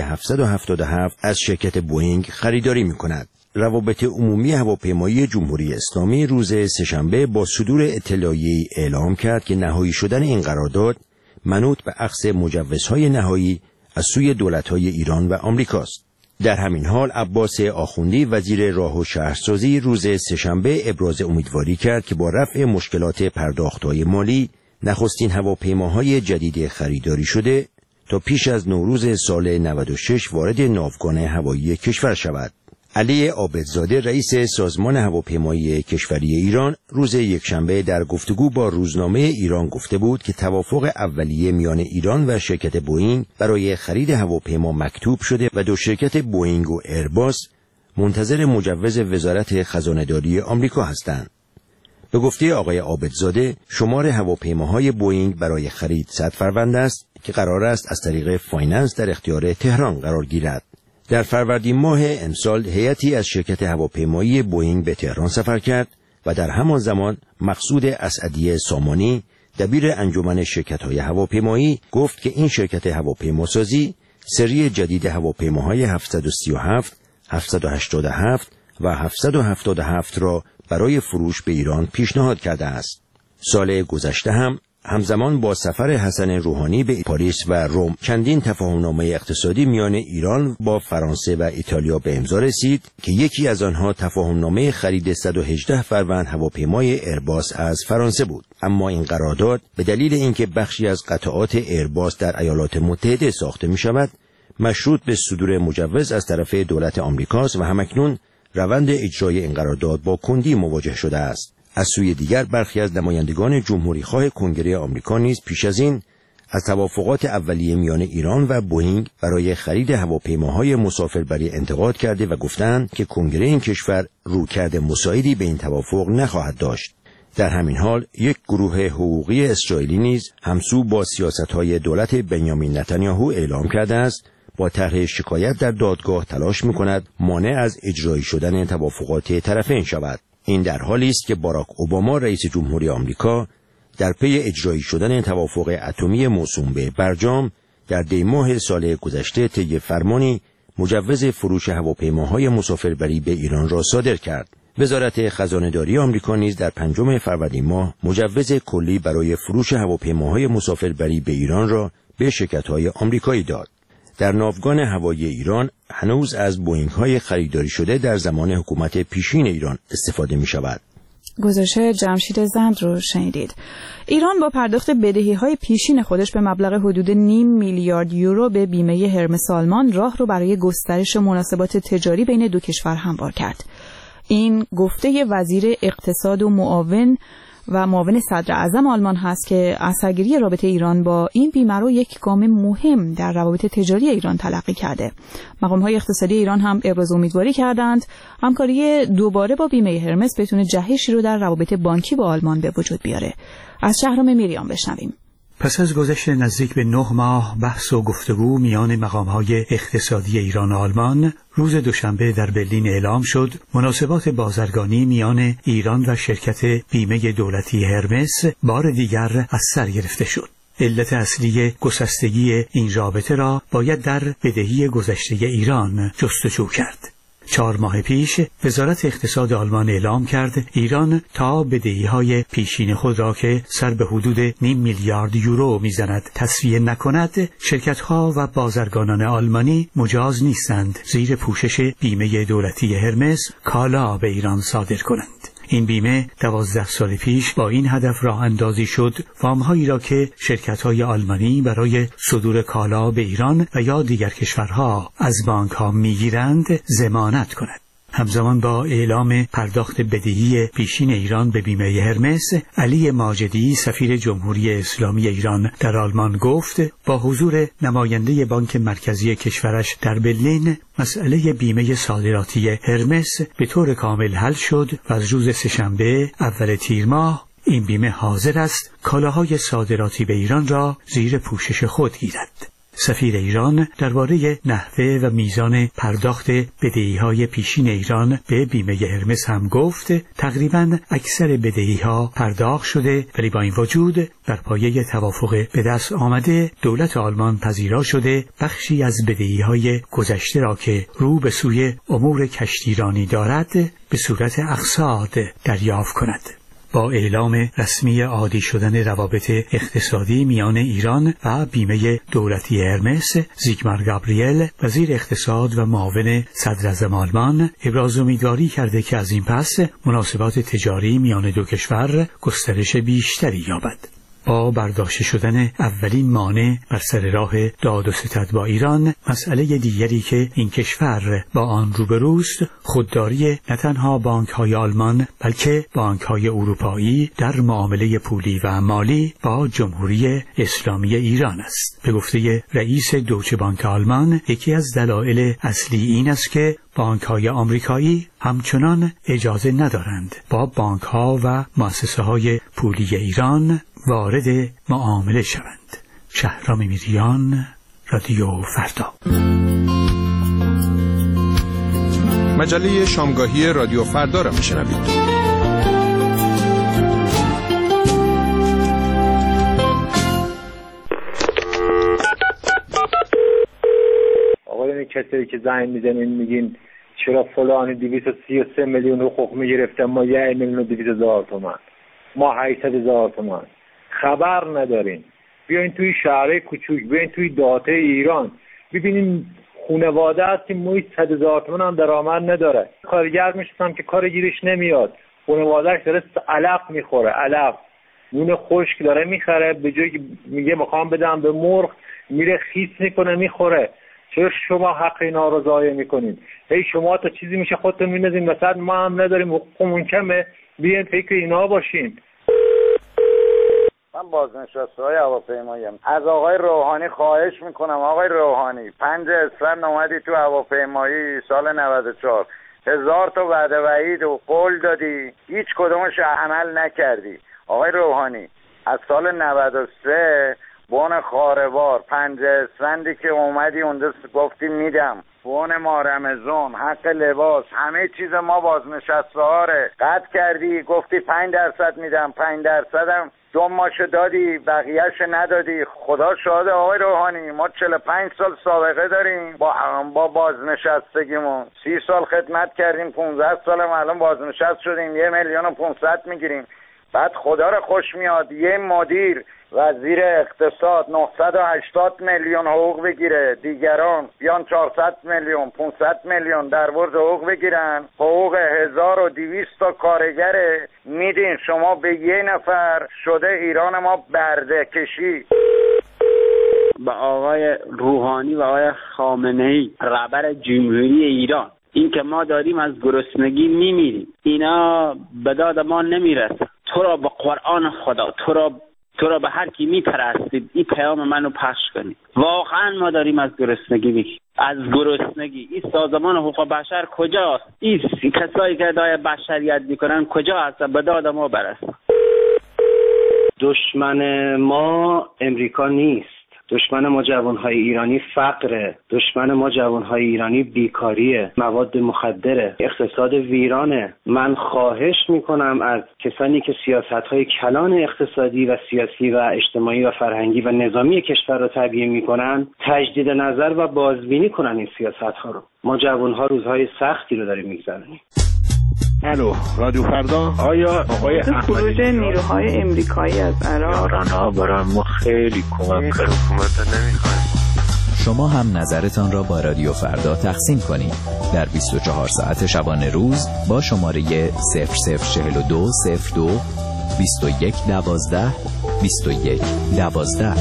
777 از شرکت بوئینگ خریداری می‌کند. روابط عمومی هواپیمایی جمهوری اسلامی روز سه‌شنبه با صدور اطلاعیه‌ای اعلام کرد که نهایی شدن این قرارداد منوط به اخذ مجوزهای نهایی از سوی دولت‌های ایران و آمریکاست. در همین حال عباس آخوندی وزیر راه و شهرسازی روز سه‌شنبه ابراز امیدواری کرد که با رفع مشکلات پرداخت‌های مالی نخستین هواپیماهای جدید خریداری شده تا پیش از نوروز سال 96 وارد ناوگان هوایی کشور شود. علی عابدزاده رئیس سازمان هواپیمایی کشوری ایران روز یکشنبه در گفتگو با روزنامه ایران گفته بود که توافق اولیه میان ایران و شرکت بوئینگ برای خرید هواپیما مکتوب شده و دو شرکت بوئینگ و ایرباس منتظر مجوز وزارت خزانه‌داری آمریکا هستند. به گفته آقای عابدزاده شمار هواپیماهای بوئینگ برای خرید 100 فروند است که قرار است از طریق فایننس در اختیار تهران قرار گیرد. در فروردین ماه امسال هیئتی از شرکت هواپیمایی بوئینگ به تهران سفر کرد و در همان زمان مقصود اسعدی سامانی دبیر انجمن شرکت‌های هواپیمایی گفت که این شرکت هواپیماسازی سری جدید هواپیماهای 737، 787 و 777 را برای فروش به ایران پیشنهاد کرده است. سال گذشته هم همزمان با سفر حسن روحانی به پاریس و روم چندین تفاهم‌نامه اقتصادی میان ایران با فرانسه و ایتالیا به امضا رسید که یکی از آنها تفاهم‌نامه خرید 118 فروند هواپیمای ایرباس از فرانسه بود. اما این قرارداد به دلیل اینکه بخشی از قطعات ایرباس در ایالات متحده ساخته می‌شود مشروط به صدور مجوز از طرف دولت آمریکاست و همکنون روند اجرای این قرارداد با کندی مواجه شده است. از سوی دیگر برخی از نمایندگان جمهوری‌خواه کنگره آمریکا نیز پیش از این از توافقات اولیه میان ایران و بوئینگ برای خرید هواپیماهای مسافربری انتقاد کرده و گفتند که کنگره این کشور رویکرد مساعدی به این توافق نخواهد داشت. در همین حال یک گروه حقوقی اسرائیلی نیز همسو با سیاست‌های دولت بنیامین نتانیاهو اعلام کرده است با طرح شکایت در دادگاه تلاش می‌کند مانع از اجرایی شدن توافقات طرفین شود. این در حالی است که باراک اوباما رئیس جمهوری آمریکا در پی اجرایی شدن توافق اتمی موسوم به برجام در دی ماه سال گذشته طی فرمانی مجوز فروش هواپیماهای مسافربری به ایران را صادر کرد. وزارت خزانه‌داری آمریکا نیز در 5 فروردین ماه مجوز کلی برای فروش هواپیماهای مسافربری به ایران را به شرکت‌های آمریکایی داد. در ناوگان هوایی ایران هنوز از بوئینگ‌های خریداری شده در زمان حکومت پیشین ایران استفاده می‌شود. گزارش جمشید زند رو شنیدید. ایران با پرداخت بدهی‌های پیشین خودش به مبلغ حدود 0.5 میلیارد یورو به بیمه هرمس آلمان راه رو برای گسترش مناسبات تجاری بین دو کشور هموار کرد. این گفته وزیر اقتصاد و معاون صدر اعظم آلمان هست که اثرگیری رابطه ایران با این بیمه رو یک گام مهم در روابط تجاری ایران تلقی کرده. مقام‌های اقتصادی ایران هم ابراز امیدواری کردند همکاری دوباره با بیمه هرمس بتونه جهشی رو در روابط بانکی با آلمان به وجود بیاره. از شهرام میریان بشنویم. پس از گذشت نزدیک به 9 ماه بحث و گفتگو میان مقام‌های اقتصادی ایران و آلمان، روز دوشنبه در برلین اعلام شد مناسبات بازرگانی میان ایران و شرکت بیمه دولتی هرمس بار دیگر از سر گرفته شد. علت اصلی گسستگی این رابطه را باید در بدهی گذشته ایران جستجو کرد. 4 ماه پیش وزارت اقتصاد آلمان اعلام کرد ایران تا بدهی‌های پیشین خود را که سر به حدود 0.5 میلیارد یورو میزند تسویه نکند، شرکت‌ها و بازرگانان آلمانی مجاز نیستند زیر پوشش بیمه دولتی هرمس کالا به ایران صادر کنند. این بیمه 12 سال پیش با این هدف راه اندازی شد وام‌هایی را که شرکت‌های آلمانی برای صدور کالا به ایران و یا دیگر کشورها از بانک‌ها می‌گیرند ضمانت کند. همزمان با اعلام پرداخت بدهی پیشین ایران به بیمه هرمس، علی ماجدی سفیر جمهوری اسلامی ایران در آلمان گفت با حضور نماینده بانک مرکزی کشورش در برلین مسئله بیمه صادراتی هرمس به طور کامل حل شد و از روز سه‌شنبه اول تیر ماه این بیمه حاضر است کالاهای صادراتی به ایران را زیر پوشش خود گیرد. سفیر ایران درباره نحوه و میزان پرداخت بدهی‌های پیشین ایران به بیمه هرمس هم گفت تقریباً اکثر بدهی‌ها پرداخت شده، ولی با این وجود بر پایه توافق به دست آمده دولت آلمان پذیرا شده بخشی از بدهی‌های گذشته را که رو به سوی امور کشتیرانی دارد به صورت اقساط دریافت کند. با اعلام رسمی عادی شدن روابط اقتصادی میان ایران و بیمه دولتی هرمس، زیگمار گابریل وزیر اقتصاد و معاون صدراعظم آلمان ابراز امیدواری کرده که از این پس مناسبات تجاری میان دو کشور گسترش بیشتری یابد. با برداشته شدن اولین مانع بر سر راه داد و ستد با ایران، مسئله دیگری که این کشور با آن روبروست خودداری نه تنها بانک‌های آلمان بلکه بانک‌های اروپایی در معامله پولی و مالی با جمهوری اسلامی ایران است. به گفته رئیس دویچه بانک آلمان، یکی از دلایل اصلی این است که بانک‌های آمریکایی همچنان اجازه ندارند با بانک‌ها و مؤسسه‌های پولی ایران وارد معامله شوند. شهرام میریان، رادیو فردا. مجله شامگاهی رادیو فردا را میشنوید. آقایان کسایی که زنگ میزنین میگین چرا فلانی 233 میلیون حقوق میگرفتن ما 1,200,000 تومان، ما 800,000 تومان، خبر ندارین. بیاین توی شهرهای کوچوک، بیاین توی داته ایران ببینین خانواده هستیم ما 100,000 تومان هم درآمد نداره. کارگر میشستم که کار گیرش نمیاد، خانواده‌اش داره علف میخوره، علف نون خشک داره میخره، به جایی که میگه میخوام بدم به مرغ میره خیس میکنه میخوره. چرا شما حق اینا رو ضایع میکنید؟ هی شما تا چیزی میشه خودتون میندازین مثلا ما هم نداریم حقوقمون کمه، بیاین فکر اینا باشین. من بازنشسته‌های هواپیماییم. از آقای روحانی خواهش میکنم آقای روحانی 5 اسفند اومدی تو هواپیمایی سال 94 1000 تا وعده وعید و قول دادی، هیچ کدومش عمل نکردی. آقای روحانی از سال 93 بون خاروار 5 اسفندی که اومدی اونجا گفتی میدم، بون ما رمضان، حق لباس، همه چیز ما بازنشسته قطع کردی، گفتی 5% میدم، 5% هم 2 ماهش دادی، بقیهش ندادی. خدا شاهد آقای روحانی ما 45 سال سابقه داریم با بازنشستگیمون، 30 سال خدمت کردیم، 15 سال الان بازنشست شدیم، 1,500,000 میگیریم. بعد خدا رو خوش میاد یه مدیر وزیر اقتصاد 980 میلیون حقوق بگیره، دیگران بیان 400 میلیون 500 میلیون در ورد حقوق بگیرن. حقوق 1200 تا کارگر میدین شما به یه نفر، شده ایران ما برده کشی. با آقای روحانی و آقای خامنه‌ای رهبر جمهوری ایران، این که ما داریم از گرسنگی میمیریم، اینا به داد ما نمیرسه. تو را به قرآن خدا، تو را به هر کی میپرستید این پیام منو پخش کنید. واقعا ما داریم از گرسنگی میمیریم، از گرسنگی. این سازمان حقوق بشر کجاست؟ این کسایی که ادعای بشریت میکنن کجا هستن؟ به داد ما برسن. دشمن ما امریکا نیست. دشمن ما جوانهای ایرانی فقره. دشمن ما جوانهای ایرانی بیکاریه، مواد مخدره، اقتصاد ویرانه. من خواهش میکنم از کسانی که سیاستهای کلان اقتصادی و سیاسی و اجتماعی و فرهنگی و نظامی کشور رو تبیین میکنن تجدید نظر و بازبینی کنن این سیاستها رو. ما جوانها روزهای سختی رو داریم میگذرونیم. الو، رادیو فردا. آیا آقای خروج نیروهای امریکایی از عراق برای ما خیلی کمک کرد. حکومت نمیخوایم. شما هم نظرتان را با رادیو فردا تقسیم کنید در 24 ساعت شبانه روز با شماره 0042 02 21 12 21 12.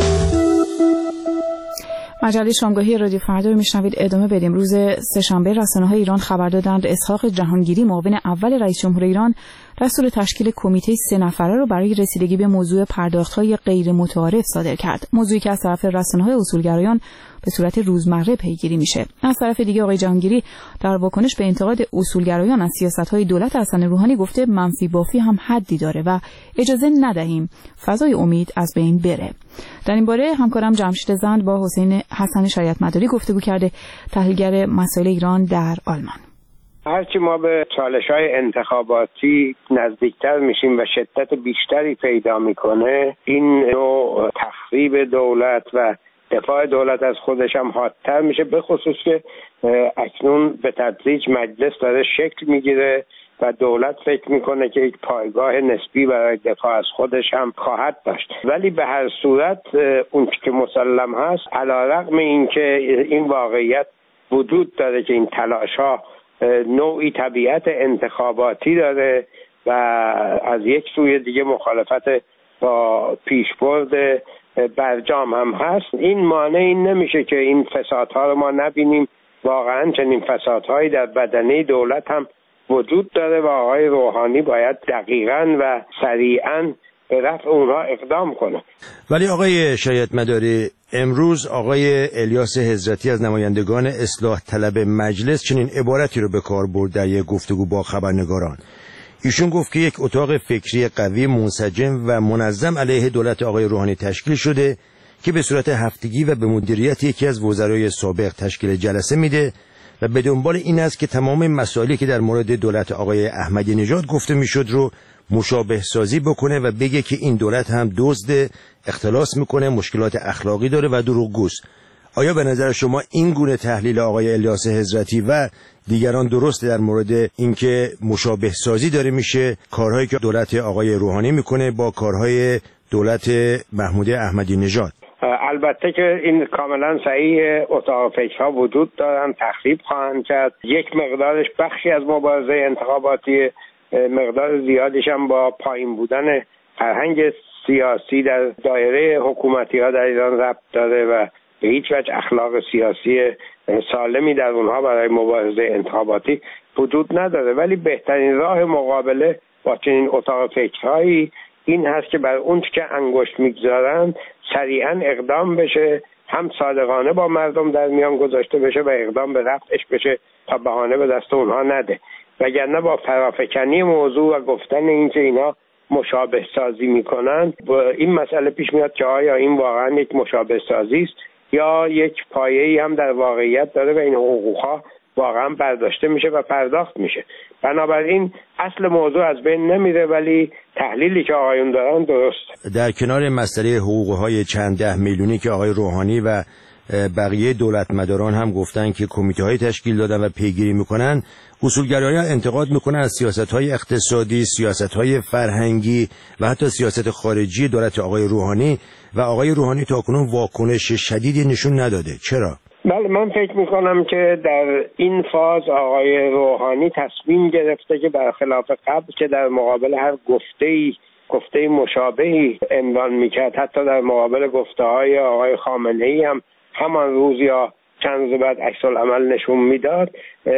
مجله شامگاهی رادیو فردا رو میشنوید. ادامه بدیم. روز سه‌شنبه رسانه‌های ایران خبر دادند اسحاق جهانگیری معاون اول رئیس جمهور ایران دستور تشکیل کمیته 3 نفره رو برای رسیدگی به موضوع پرداخت‌های غیر متعارف صادر کرد. موضوعی که از طرف رسانه‌های اصولگرایان به صورت روزمره پیگیری میشه. از طرف دیگه آقای جهانگیری در واکنش به انتقاد اصولگرایان از سیاست‌های دولت حسن روحانی گفته منفی بافی هم حدی داره و اجازه ندهیم فضای امید از بین بره. در این باره همکارم جمشید زند با حسن شریعت‌مداری گفتگو کرده، تحلیلگر مسائل ایران در آلمان. هرچی ما به چالش‌های انتخاباتی نزدیکتر میشیم و شدت بیشتری پیدا میکنه، این نوع تخریب دولت و دفاع دولت از خودش هم حادتر میشه، به خصوص که اکنون به تدریج مجلس داره شکل میگیره و دولت فکر میکنه که یک پایگاه نسبی برای دفاع از خودش هم خواهد داشت. ولی به هر صورت اون که مسلم هست، علیرغم اینکه این واقعیت وجود داره که این تلاش‌ها نوعی طبیعت انتخاباتی داره و از یک سوی دیگه مخالفت با پیشبرد برجام هم هست، این مانعی نمیشه که این فسادها رو ما نبینیم. واقعا چنین فسادهایی در بدنه دولت هم وجود داره و آقای روحانی باید دقیقاً و سریعاً به رفع اونها اقدام کنه. ولی آقای شریعت‌مداری، امروز آقای الیاس حضرتی از نمایندگان اصلاح طلب مجلس چنین عبارتی رو به کار برد در یک گفتگو با خبرنگاران. ایشون گفت که یک اتاق فکری قوی، منسجم و منظم علیه دولت آقای روحانی تشکیل شده که به صورت هفتگی و به مدیریت یکی از وزرای سابق تشکیل جلسه میده و به دنبال این است که تمام مسائلی که در مورد دولت آقای احمدی نژاد گفته میشد رو مشابه سازی بکنه و بگه که این دولت هم دزد، اختلاس میکنه، مشکلات اخلاقی داره و دروغگوست. آیا به نظر شما این گونه تحلیل آقای الیاس حضرتی و دیگران درسته در مورد اینکه مشابه سازی داره میشه کارهایی که دولت آقای روحانی میکنه با کارهای دولت محمود احمدی نژاد؟ البته که این کاملا صحیح، اتاق فکرها وجود دارن، تخریب خواهند کرد. یک مقدارش بخشی از مبارزه انتخاباتی، مقدار زیادیش هم با پایین بودن فرهنگ سیاسی در دایره حکومتی ها در ایران ربط داره و به هیچ وجه اخلاق سیاسی سالمی در اونها برای مبارزه انتخاباتی وجود نداره. ولی بهترین راه مقابله با چنین اتاق فکرهایی این هست که بر اون که انگشت میگذارن سریعا اقدام بشه، هم صادقانه با مردم در میان گذاشته بشه و اقدام به رفعش بشه تا بهانه به دست اونها نده، وگرنه با فرافکنی موضوع و گفتن اینکه اینا مشابه سازی میکنن این مسئله پیش میاد که آیا این واقعا یک مشابه سازی است یا یک پایه‌ای هم در واقعیت داره و این حقوقها واقعا برداشته میشه و پرداخت میشه. بنابراین اصل موضوع از بین نمیره، ولی تحلیلی که آقایون دارن درست. در کنار مسئله حقوقهای چند ده میلیونی که آقای روحانی و بقیه دولتمداران هم گفتن که کمیته‌های تشکیل دادن و پیگیری میکنن، اصولگرایان انتقاد میکنن از سیاست‌های اقتصادی، سیاست‌های فرهنگی و حتی سیاست خارجی دولت آقای روحانی و آقای روحانی تاکنون واکنش شدیدی نشون نداده. چرا؟ بله، من فکر میکنم که در این فاز آقای روحانی تصمیم گرفته که برخلاف قبل که در مقابل هر گفته مشابهی عنوان میکرد، حتی در مقابل گفته‌های آقای خامنه‌ای هم همان روز یا چند روز بعد عکس‌العمل نشون میداد،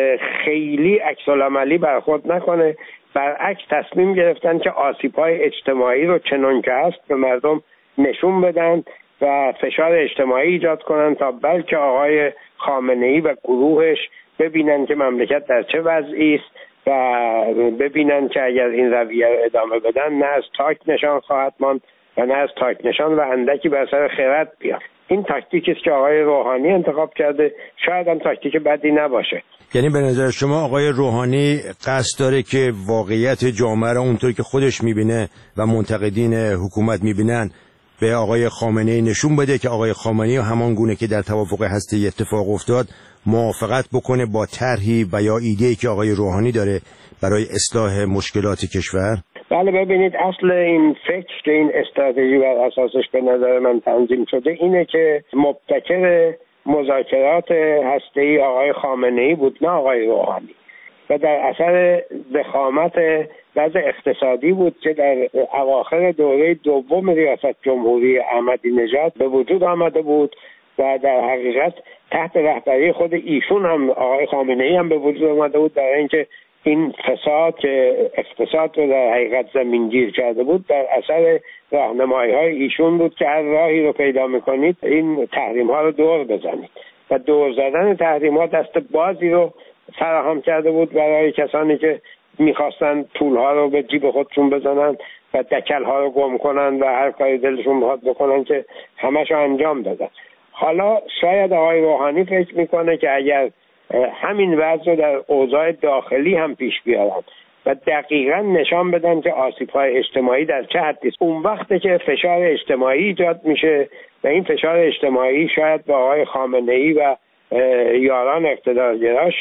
خیلی عکس‌العملی برخورد نکنه. برعکس تصمیم گرفتن که آسیب‌های اجتماعی رو چنان که هست به مردم نشون بدن و فشار اجتماعی ایجاد کنن تا بلکه آقای خامنه‌ای و گروهش ببینن که مملکت در چه وضعی است و ببینن که اگر این رویه رو ادامه بدن نه از تاک نشان خواهد ماند و نه از تاک نشان و اندکی بر سر خرد بیاد. این تاکتیکی است که آقای روحانی انتخاب کرده، شاید هم تاکتیک بدی نباشه. یعنی به نظر شما آقای روحانی قصد داره که واقعیت جامعه را اونطور که خودش میبینه و منتقدین حکومت میبینن به آقای خامنه‌ای نشون بده که آقای خامنه‌ای همان گونه که در توافق هسته اتفاق افتاد موافقت بکنه با طرحی و یا ایده‌ای که آقای روحانی داره برای اصلاح مشکلات کشور؟ بله، ببینید اصل این فکر که این استراتژی بر اساسش به نظر من تنظیم شده اینه که مبتکر مذاکرات هسته‌ای آقای خامنه‌ای بود نه آقای روحانی و در اثر ضخامت وضع اقتصادی بود که در اواخر دوره دوم ریاست جمهوری احمدی نژاد به وجود آمده بود و در حقیقت تحت رهبری خود ایشون هم آقای خامنه‌ای هم به وجود آمده بود، برای اینکه این فساد که اقتصاد رو در حقیقت زمینگیر کرده بود در اثر راهنمایی‌های ایشون بود که هر راهی رو پیدا می‌کنید این تحریم‌ها رو دور بزنید و دور زدن تحریم‌ها دست بازی رو فراهم کرده بود برای کسانی که می‌خواستن پول‌ها رو به جیب خودشون بزنن و دکل‌ها رو گم کنن و هر کاری دلشون بخواد بکنن که همه‌شو انجام دادن. حالا شاید آقای روحانی فکر میکنه که اگر همین وضع رو در اوضاع داخلی هم پیش بیارن و دقیقاً نشان بدن که آسیب‌های اجتماعی در چه حدی است، اون وقته که فشار اجتماعی ایجاد میشه و این فشار اجتماعی شاید به آقای خامنه‌ای و یاران اقتدارگراش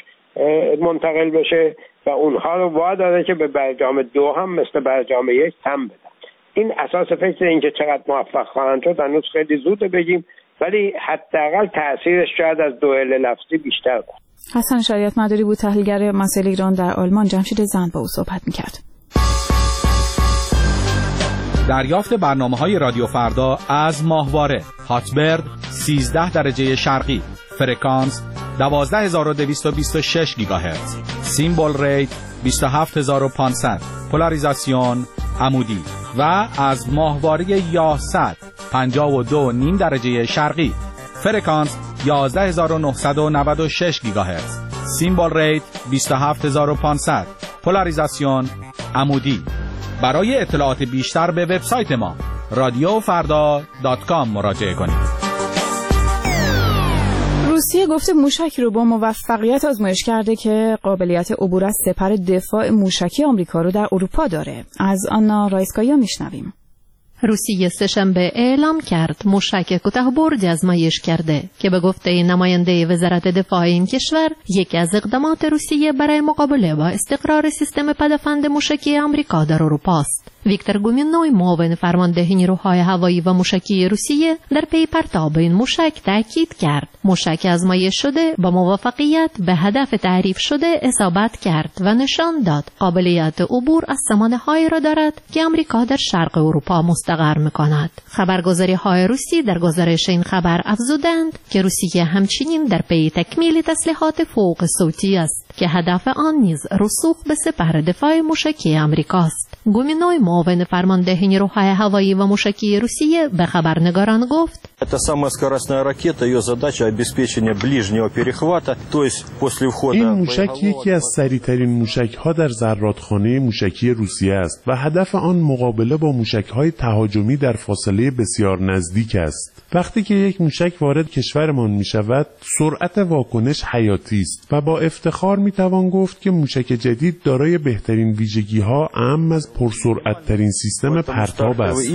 منتقل بشه و اونها رو واداره که به برجام 2 هم مثل برجام 1 هم بدن. این اساس فکر این که چقدر موفق خواهند شد هنوز خیلی زوده بگیم، ولی حداقل تأثیرش شاید از دوئل لفظی بیشتر بود. حسن شریعت مداری بود، تحلیلگر مسائل ایران در آلمان. جمشید زند با او صحبت می‌کرد. دریافت برنامه‌های رادیو فردا از ماهواره هاتبرد 13 درجه شرقی، فرکانس 12226 گیگاهرتز، سیمبل ریت 27500، پولاریزاسیون عمودی و از ماهواره یاست 52.5 درجه شرقی، فرکانس 11996 گیگاهرتز، سیمبل ریت 27500، پولاریزاسیون عمودی. برای اطلاعات بیشتر به وبسایت ما radiofarda.com مراجعه کنید. روسیه گفته موشکی رو با موفقیت آزمایش کرده که قابلیت عبور از سپر دفاع موشکی آمریکا رو در اروپا داره. از آنا رایسکایا میشنویم. روسیه سه‌شنبه اعلام کرد موشک کوتاه‌بردی آزمایش کرده که به گفته نماینده وزارت دفاع این کشور یکی از اقدامات روسیه برای مقابله با استقرار سیستم پدافند موشکی آمریکا در اروپا است. ویکتور گومینوی، معاون فرمانده نیروهای هوایی و موشکی روسیه، در پی پرتاب این موشک تاکید کرد موشک آزمایش شده با موفقیت به هدف تعریف شده اصابت کرد و نشان داد قابلیت عبور از سامانه‌هایی را دارد که آمریکا در شرق اروپا مستقر می‌کند. خبرگزاری‌های روسی در گزارش این خبر افزودند که روسیه همچنین در پی تکمیل تسلیحات فوق صوتی است که هدف آن نیز رسوخ به سپر دفاع موشکی آمریکاست. گومینوی، معاون فرمانده نیروهای هوایی و موشکی روسیه، به خبرنگاران گفت: Это самая скоростная ракета, ее задача обеспечение ближнего перехвата, то есть после входа. این موشک یکی از سریع‌ترین موشک‌ها در زرادخانه موشکی روسیه است و هدف آن مقابله با موشک‌های تهاجمی در فاصله بسیار نزدیک است. وقتی که یک موشک وارد کشورمان می‌شود، سرعت واکنش حیاتی است و با افتخار میتوان گفت که موشک جدید دارای بهترین ویژگی‌ها اعم از پرسرعت‌ترین سیستم پرتاب است.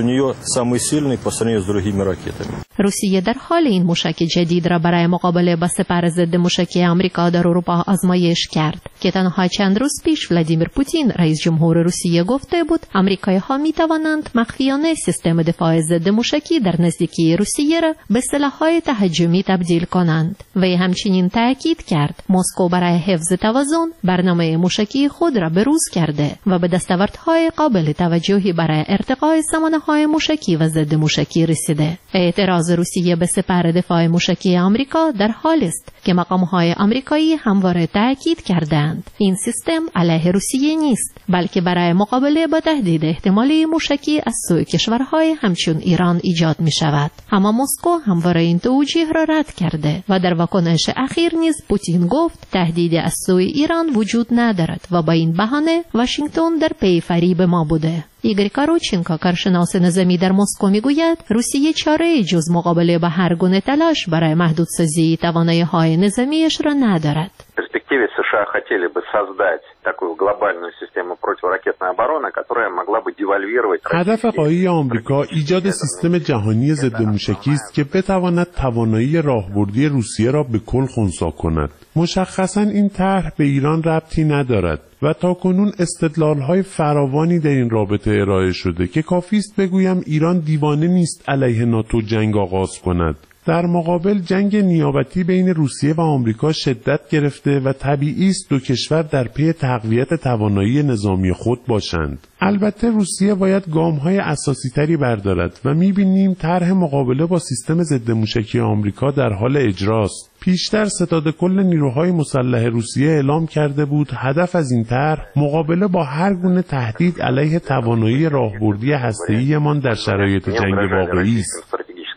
روسیه در حال این موشک جدید را برای مقابله با سپر ضد موشکی آمریکا در اروپا آزمایش کرد که تنها چند روز پیش ولادیمیر پوتین رئیس جمهور روسیه گفته بود آمریکایی‌ها می‌توانند مخفیانه سیستم دفاع ضد موشکی در نزدیکی روسیه را به سلاح‌های تهاجمی تبدیل کنند. وی همچنین تاکید کرد مسکو برای حفظ توازن برنامه موشکی خود را بروز کرده و به دستاوردهای قابل توجهی برای ارتقای سامانه‌های موشکی و ضد موشکی رسیده. اعتراض روسیه به سپر دفاع موشکی آمریکا در حال است که مقام‌های آمریکایی همواره تاکید کردند این سیستم علیه روسیه نیست، بلکه برای مقابله با تهدید احتمالی موشکی از سوی کشورهای همچون ایران ایجاد می شود. اما مسکو همواره این توجیه را رد کرده و در واکنش اخیر نیز پوتین گفت تهدید از سوی ایران وجود ندارد و با این بهانه واشنگتن در پی فریب ما بوده. ایگور کاروچنکو کارشناس نظامی در مسکو میگوید روسیه چاره جز مقابله با هر گونه تلاش برای محدودسازی توانایی‌های نظامیش را ندارد. В перспективе США хотели бы создать такую глобальную систему противоракетной обороны, которая могла бы девальвировать. هدف قایی آمریکا ایجاد سیستم جهانی ضد موشکی است که بتواند توانایی راهبردی روسیه را به کل خنثی کند. مشخصاً این طرح به ایران ربطی ندارد و تاکنون استدلال‌های فراوانی در این رابطه ارائه شده که کافی است بگویم ایران دیوانه نیست علیه ناتو جنگ آغاز کند. در مقابل جنگ نیابتی بین روسیه و آمریکا شدت گرفته و طبیعی است دو کشور در پی تقویت توانایی نظامی خود باشند. البته روسیه باید گام‌های اساسی‌تری بردارد و می‌بینیم طرح مقابله با سیستم ضد موشکی آمریکا در حال اجراست. پیشتر ستاد کل نیروهای مسلح روسیه اعلام کرده بود هدف از این طرح مقابله با هر گونه تهدید علیه توانایی راهبردی هسته‌ایمان در شرایط جنگ واقعی است.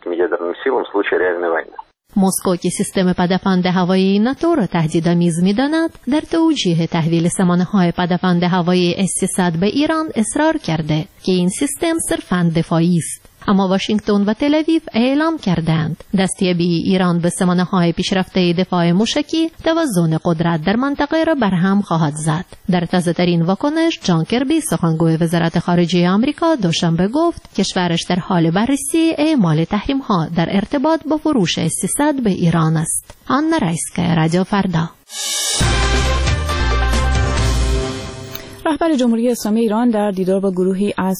مسکو که سیستم پدافند هوایی ناتو را تهدیدآمیز می‌داند در توجیه تحویل سامانه‌های پدافند هوایی S-300 به ایران اصرار کرده که این سیستم صرفاً دفاعی است. اما واشنگتن و تل آویو اعلام کردند دستیابی ایران به سامانه‌های پیشرفته دفاع موشکی توازن قدرت در منطقه را برهم خواهد زد. در تازه‌ترین واکنش جان کربی سخنگوی وزارت خارجه آمریکا دوشنبه گفت کشورش در حال بررسی اعمال تحریم‌ها در ارتباط با فروش S-300 به ایران است. آنا رایسکا، رادیو فردا. رهبر جمهوری اسلامی ایران در دیدار با گروهی از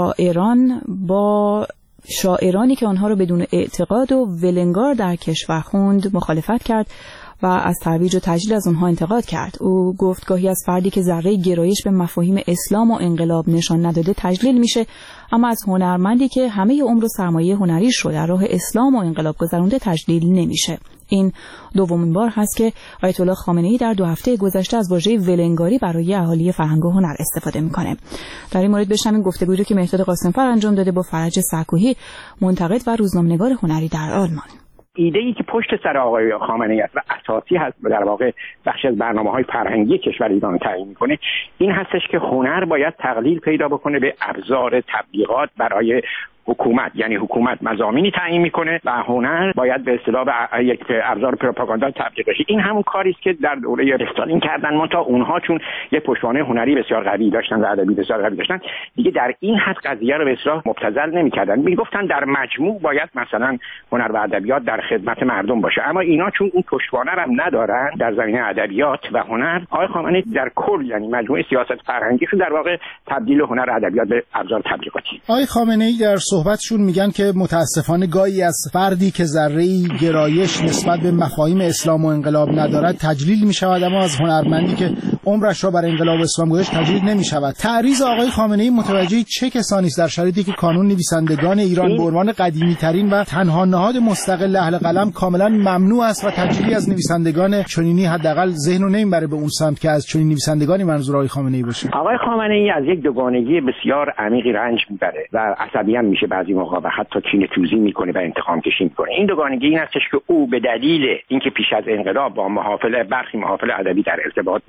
شاعرانی که آنها را بدون اعتقاد و ولنگار در کشور خواند مخالفت کرد و از ترویج و تجلیل از آنها انتقاد کرد. او گفت گاهی از فردی که ذره گرایش به مفاهیم اسلام و انقلاب نشان نداده تجلیل میشه، اما از هنرمندی که همه عمر و سرمایه هنریش رو در راه اسلام و انقلاب گذرونده تجلیل نمیشه. این دومین بار هست که آیت الله خامنه‌ای در 2 هفته گذشته از واژه ولنگاری برای اهالی فرهنگ و هنر استفاده میکنه. در این مورد بشنویم گفتگویی که مهرداد قاسمفر انجام داده با فرج سکوهی، منتقد و روزنامه‌نگار هنری در آلمان. ایده‌ای که پشت سر آقای خامنه‌ای است و اساسی هست در واقع بخش از برنامه‌های فرهنگی کشور ایران تعیین می‌کنه این هستش که هنر باید تقلیل پیدا بکنه به ابزار تبلیغات برای حکومت، یعنی حکومت مضامینی تعیین میکنه و هنر باید به اصطلاح یک ابزار پروپاگاندا تبلیغ بشه. این همون کاری است که در دوره استالین کردن، منتها اونها چون یک پشتوانه هنری بسیار قوی داشتن و ادبی بسیار قوی داشتن دیگه در این حد قضیه رو به اصطلاح مبتذل نمی‌کردن. میگفتن در مجموع باید مثلا هنر و ادبیات در خدمت مردم باشه، اما اینا چون اون پشتوانه رو ندارن در زمینه ادبیات و هنر، آقای خامنه‌ای در کل یعنی مجموعه سیاست فرهنگی در واقع تبدیل هنر و ادبیات به ابزار تبلیغاتی. آقای خامنه‌ای در صحبتشون میگن که متاسفانه گاهی از فردی که ذره‌ای گرایش نسبت به مفاهیم اسلام و انقلاب ندارد تجلیل میشود، اما از هنرمندی که عمرش را بر انقلاب اسلام گذاشت تجلیل نمیشود. تعریض آقای خامنه‌ای متوجه چه کسانی است در شرایطی که کانون نویسندگان ایران به عنوان قدیمی‌ترین و تنها نهاد مستقل اهل قلم کاملا ممنوع است و تجلیلی از نویسندگان چنینی حداقل ذهن رو نمیبره به اون سمت که از چنین نویسندگانی منظور آقای خامنه‌ای باشه؟ آقای خامنه‌ای از یک دوگانگی بسیار عمیقی رنج میبره و عصبی هم میشه بعضی موقع و حتی کینه‌توزی میکنه و انتقام کشی میکنه. این دوگانگی این هستش که او به دلیل اینکه پیش از انقلاب با برخی محافل ادبی در ارتباط بود،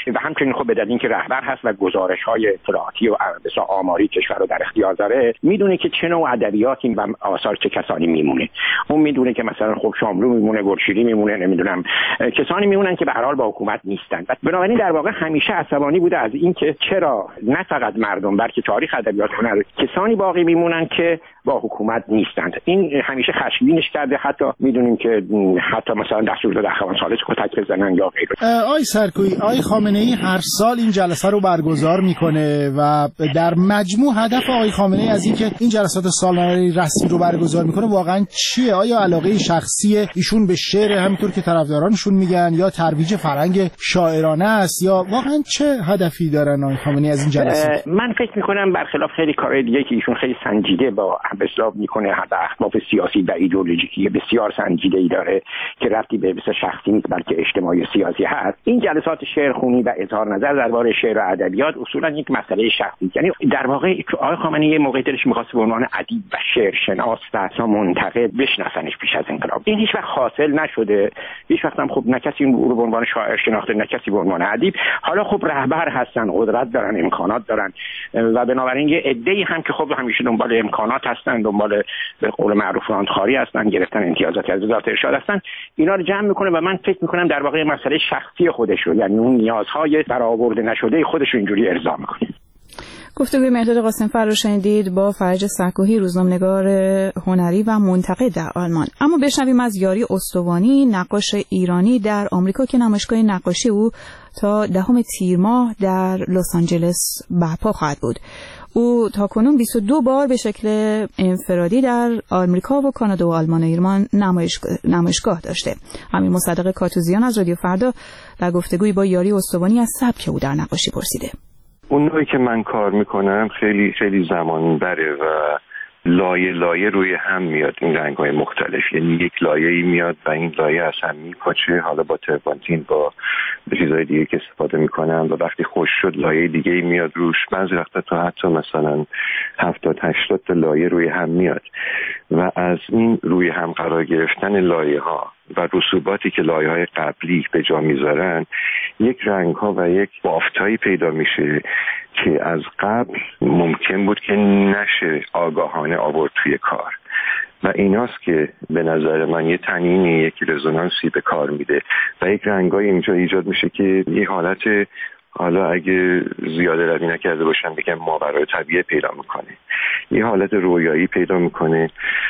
و همچنین خب به دلیل اینکه رهبر هست و گزارش‌های اطلاعاتی و آماری کشور رو در اختیار داره، میدونه که چه نوع ادبیاتی و آثار چه کسانی میمونه. اون میدونه که مثلا خب شاملو میمونه، گلشیری میمونه، نمیدونم کسانی میمونن که به هر حال با حکومت نیستن. و بنابراین در واقع همیشه عصبانی بوده از اینکه چرا نه فقط مردم بلکه تاریخ ادبیات هنر کسانی باقی میمونن که با حکومت نیستند. این همیشه خشمگینش کرده. حتی میدونیم که حتی مثلا دستور اخوان ثالث کتک بزنن یا غیره. آقای سرکویی، آقای خامنه‌ای هر سال این جلسه رو برگزار میکنه و در مجموع هدف آقای خامنه‌ای از اینکه این جلسات سالانه رسمی رو برگزار میکنه واقعا چیه؟ آیا علاقه شخصی ایشون به شعر همونطور که طرفدارانشون میگن، یا ترویج فرهنگ شاعرانه است، یا واقعا چه هدفی دارن آقای خامنه‌ای از این جلسات؟ من فکر میکنم برخلاف خیلی کارهای دیگه که ایشون خیلی سنجیده با حساب میکنه، حتی اهداف سیاسی و ایدئولوژیکی بسیار سنجیده‌ای داره که ربطی به شخصی نیست بلکه اجتماعی و سیاسی هست. این جلسات شعرخوانی و اظهار نظر درباره شعر و ادبیات اصولا یک مسئله شخصی، یعنی در واقع آقای خامنه‌ای یه موقعی دلش می‌خواست به عنوان ادیب و شعرشناس و منتقد بشناسنش پیش از انقلاب. این هیچ وقت حاصل نشده. هیچ وقت هم خب نه کسی رو به عنوان شاعر شناخته نه کسی به عنوان ادیب. حالا خب رهبر هستن، قدرت دارن، امکانات دارن و بنابراین یه عده‌ای هم که خب همیشه دنبال امکانات هستن، دنبال به قول معروف راندخواری هستن، گرفتن امتیازات از وزارت ارشاد هستن، اینا رو جمع میکنه و من فکر میکنم در واقع مسئله شخصی خودش رو، یعنی اون نیازهای برآورده نشده خودش رو اینجوری ارضا میکنه. گفتگوی مهرداد قاسم‌فر رو شنیدید با فرج سرکوهی، روزنامه‌نگار هنری و منتقد در آلمان. اما بشنویم از یاری استوانی، نقاش ایرانی در آمریکا که نمایشگاه نقاشی او تا 10 تیر ماه در لس آنجلس برپا خواهد بود. او تاکنون 22 بار به شکل انفرادی در آمریکا و کانادا و آلمان و ایران نمایشگاه داشته. همین مصدق کاتوزیان از رادیو فردا در گفتگوی با یاری استوانی از سبک او در نقاشی پرسیده. اون نوعی که من کار میکنم خیلی خیلی زمان بره و لایه روی هم میاد این رنگ‌های مختلف، یعنی یک لایه‌ای میاد و این لایه از هم میپاچه، حالا با ترپانتین با چیزهای دیگه که استفاده میکنم و وقتی خوش شد لایه دیگه‌ای میاد روش. بعضی وقتا تا حتی مثلا 70-80 تا لایه روی هم میاد و از این روی هم قرار گرفتن لایه‌ها و رسوباتی که لایه‌های قبلی به جا میذارن یک رنگ‌ها و یک بافتایی پیدا میشه که از قبل ممکن بود که نشه آگاهانه آورد توی کار و ایناست که به نظر من یه تنینی، یک رزونانسی به کار میده و یک رنگای اینجا ایجاد میشه که یه حالت، حالا اگه زیاده روی نکرده باشم بگم ماورای طبیعه پیدا میکنه، یه حالت رویایی پیدا میکنه،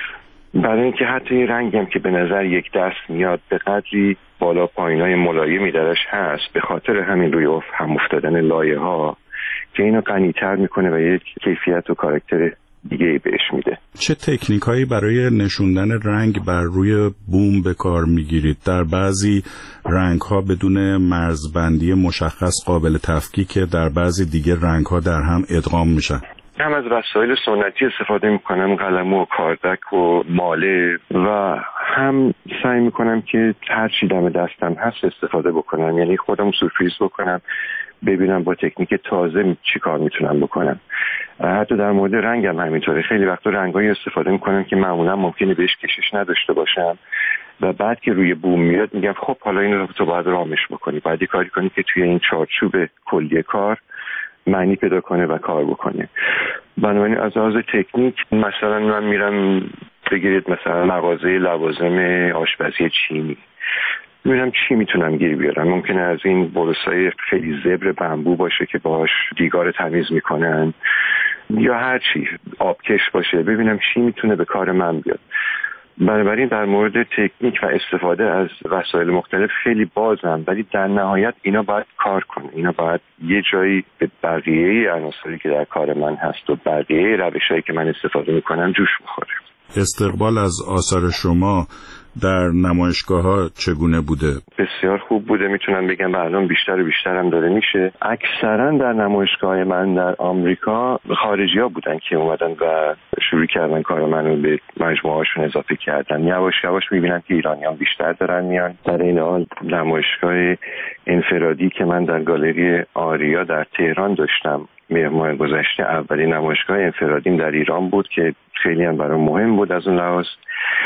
برای اینکه حتی یه رنگی هم که به نظر یک دست میاد به قدری بالا پایینای ملایمی درش هست، به خاطر همین روی هم افتادن لایه ها که اینو غنی‌تر میکنه و یک کیفیت و کاراکتر دیگه بهش میده. چه تکنیک هایی برای نشوندن رنگ بر روی بوم به کار میگیرید؟ در بعضی رنگ ها بدون مرزبندی مشخص قابل تفکیک، در بعضی دیگه رنگ ها در هم ادغام میشن. هم از وسایل سنتی استفاده میکنم، قلم و کاردک و ماله، و هم سعی میکنم که هر چی دم دستم هست استفاده بکنم، یعنی خودم سورپرایز بکنم، ببینم با تکنیک تازه چی کار میتونم بکنم. حتی در مورد رنگم همینطوره، خیلی وقتا رنگایی استفاده میکنم که معمولا ممکنه بهش کشش نداشته باشم و بعد که روی بوم میاد میگم خب حالا این رو تو باید رامش بکنی، باید کاری کنی که توی این چارچوب کلی کار معنی پیدا کنه و کار بکنه. بنابراین از لحاظ تکنیک مثلا من میرم بگیرید مثلا مغازه لوازم آشپزی چینی، میرم چی میتونم گیر بیارم. ممکنه از این برسای خیلی زبر بمبو باشه که باهاش دیگار تمیز میکنن، یا هر چی آبکش باشه، ببینم چی میتونه به کار من بیاد. بنابراین در مورد تکنیک و استفاده از وسایل مختلف خیلی بازم، ولی در نهایت اینا باید کار کنه، اینا باید یه جایی به بقیه عناصری که در کار من هست و بقیه روشایی که من استفاده میکنم جوش بخوره. استقبال از آثار شما در نمایشگاه‌ها چگونه بوده؟ بسیار خوب بوده، میتونم بگم الان بیشتر و بیشتر هم داره میشه. اکثرا در نمایشگاه من در آمریکا خارجی‌ها بودن که اومدن و شروع کردن کار منو به مجموعه‌هاشون اضافه کردن. یواش یواش میبینن که ایرانیان بیشتر دارن میان. در این حال نمایشگاه انفرادی که من در گالری آریا در تهران داشتم ماه گذشته، اولین نمایشگاه انفرادیم در ایران بود که خیلی هم برام مهم بود از اون لحاظ.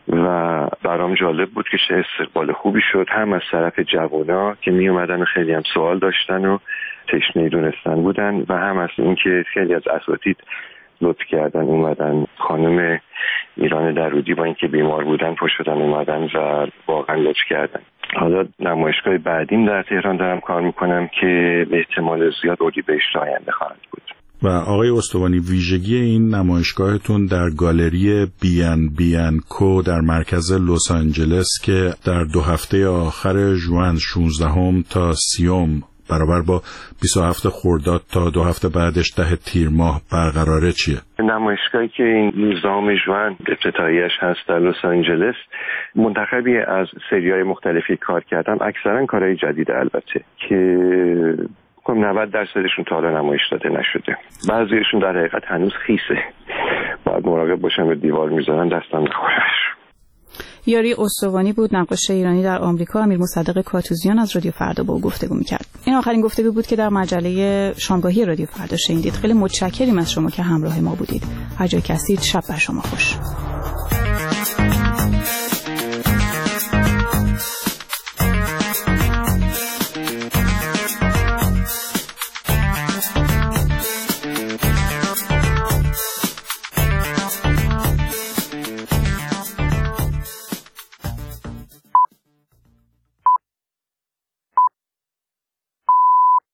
و برام جالب بود که چه استقبال خوبی شد، هم از طرف جوانا که می اومدن و خیلی هم سوال داشتن و تشنه دونستن بودن و هم از این که خیلی از اساتید لطف کردن اومدن. خانم ایران درودی با اینکه بیمار بودن پشت شدن اومدن و واقعا لطف کردن. حالا نمایشگاه بعدیم در تهران دارم کار میکنم که به احتمال زیاد اردیبهشت آینده خواهد بود. و آقای استوانی، ویژگی این نمایشگاهتون در گالری بیان کو در مرکز لس آنجلس که در 2 هفته آخر ژوئن 16 تا 30 برابر با 27 خرداد تا 2 هفته بعدش 10 تیر ماه برقراره چیه؟ نمایشگاهی که این 19 ژوئن افتتاحیه‌اش هست در لس آنجلس منتخبی از سری‌های مختلفی کار کردم، اکثرا کارهای جدید البته که 90% تا حالا نمایش داده نشده. بعضیشون در حقیقت هنوز خیسه، باید مراقب باشم به دیوار میذارن دستم نخورش. یاری استوانی بود، نقاش ایرانی در آمریکا. امیر مصدق کاتوزیان از رادیو فردا با او گفتگو می‌کرد. این آخرین گفتگو بود که در مجله شامگاهی رادیو فردا شنیدید. خیلی متشکریم از شما که همراه ما بودید. هر جا که هستید شب بر شما خوش.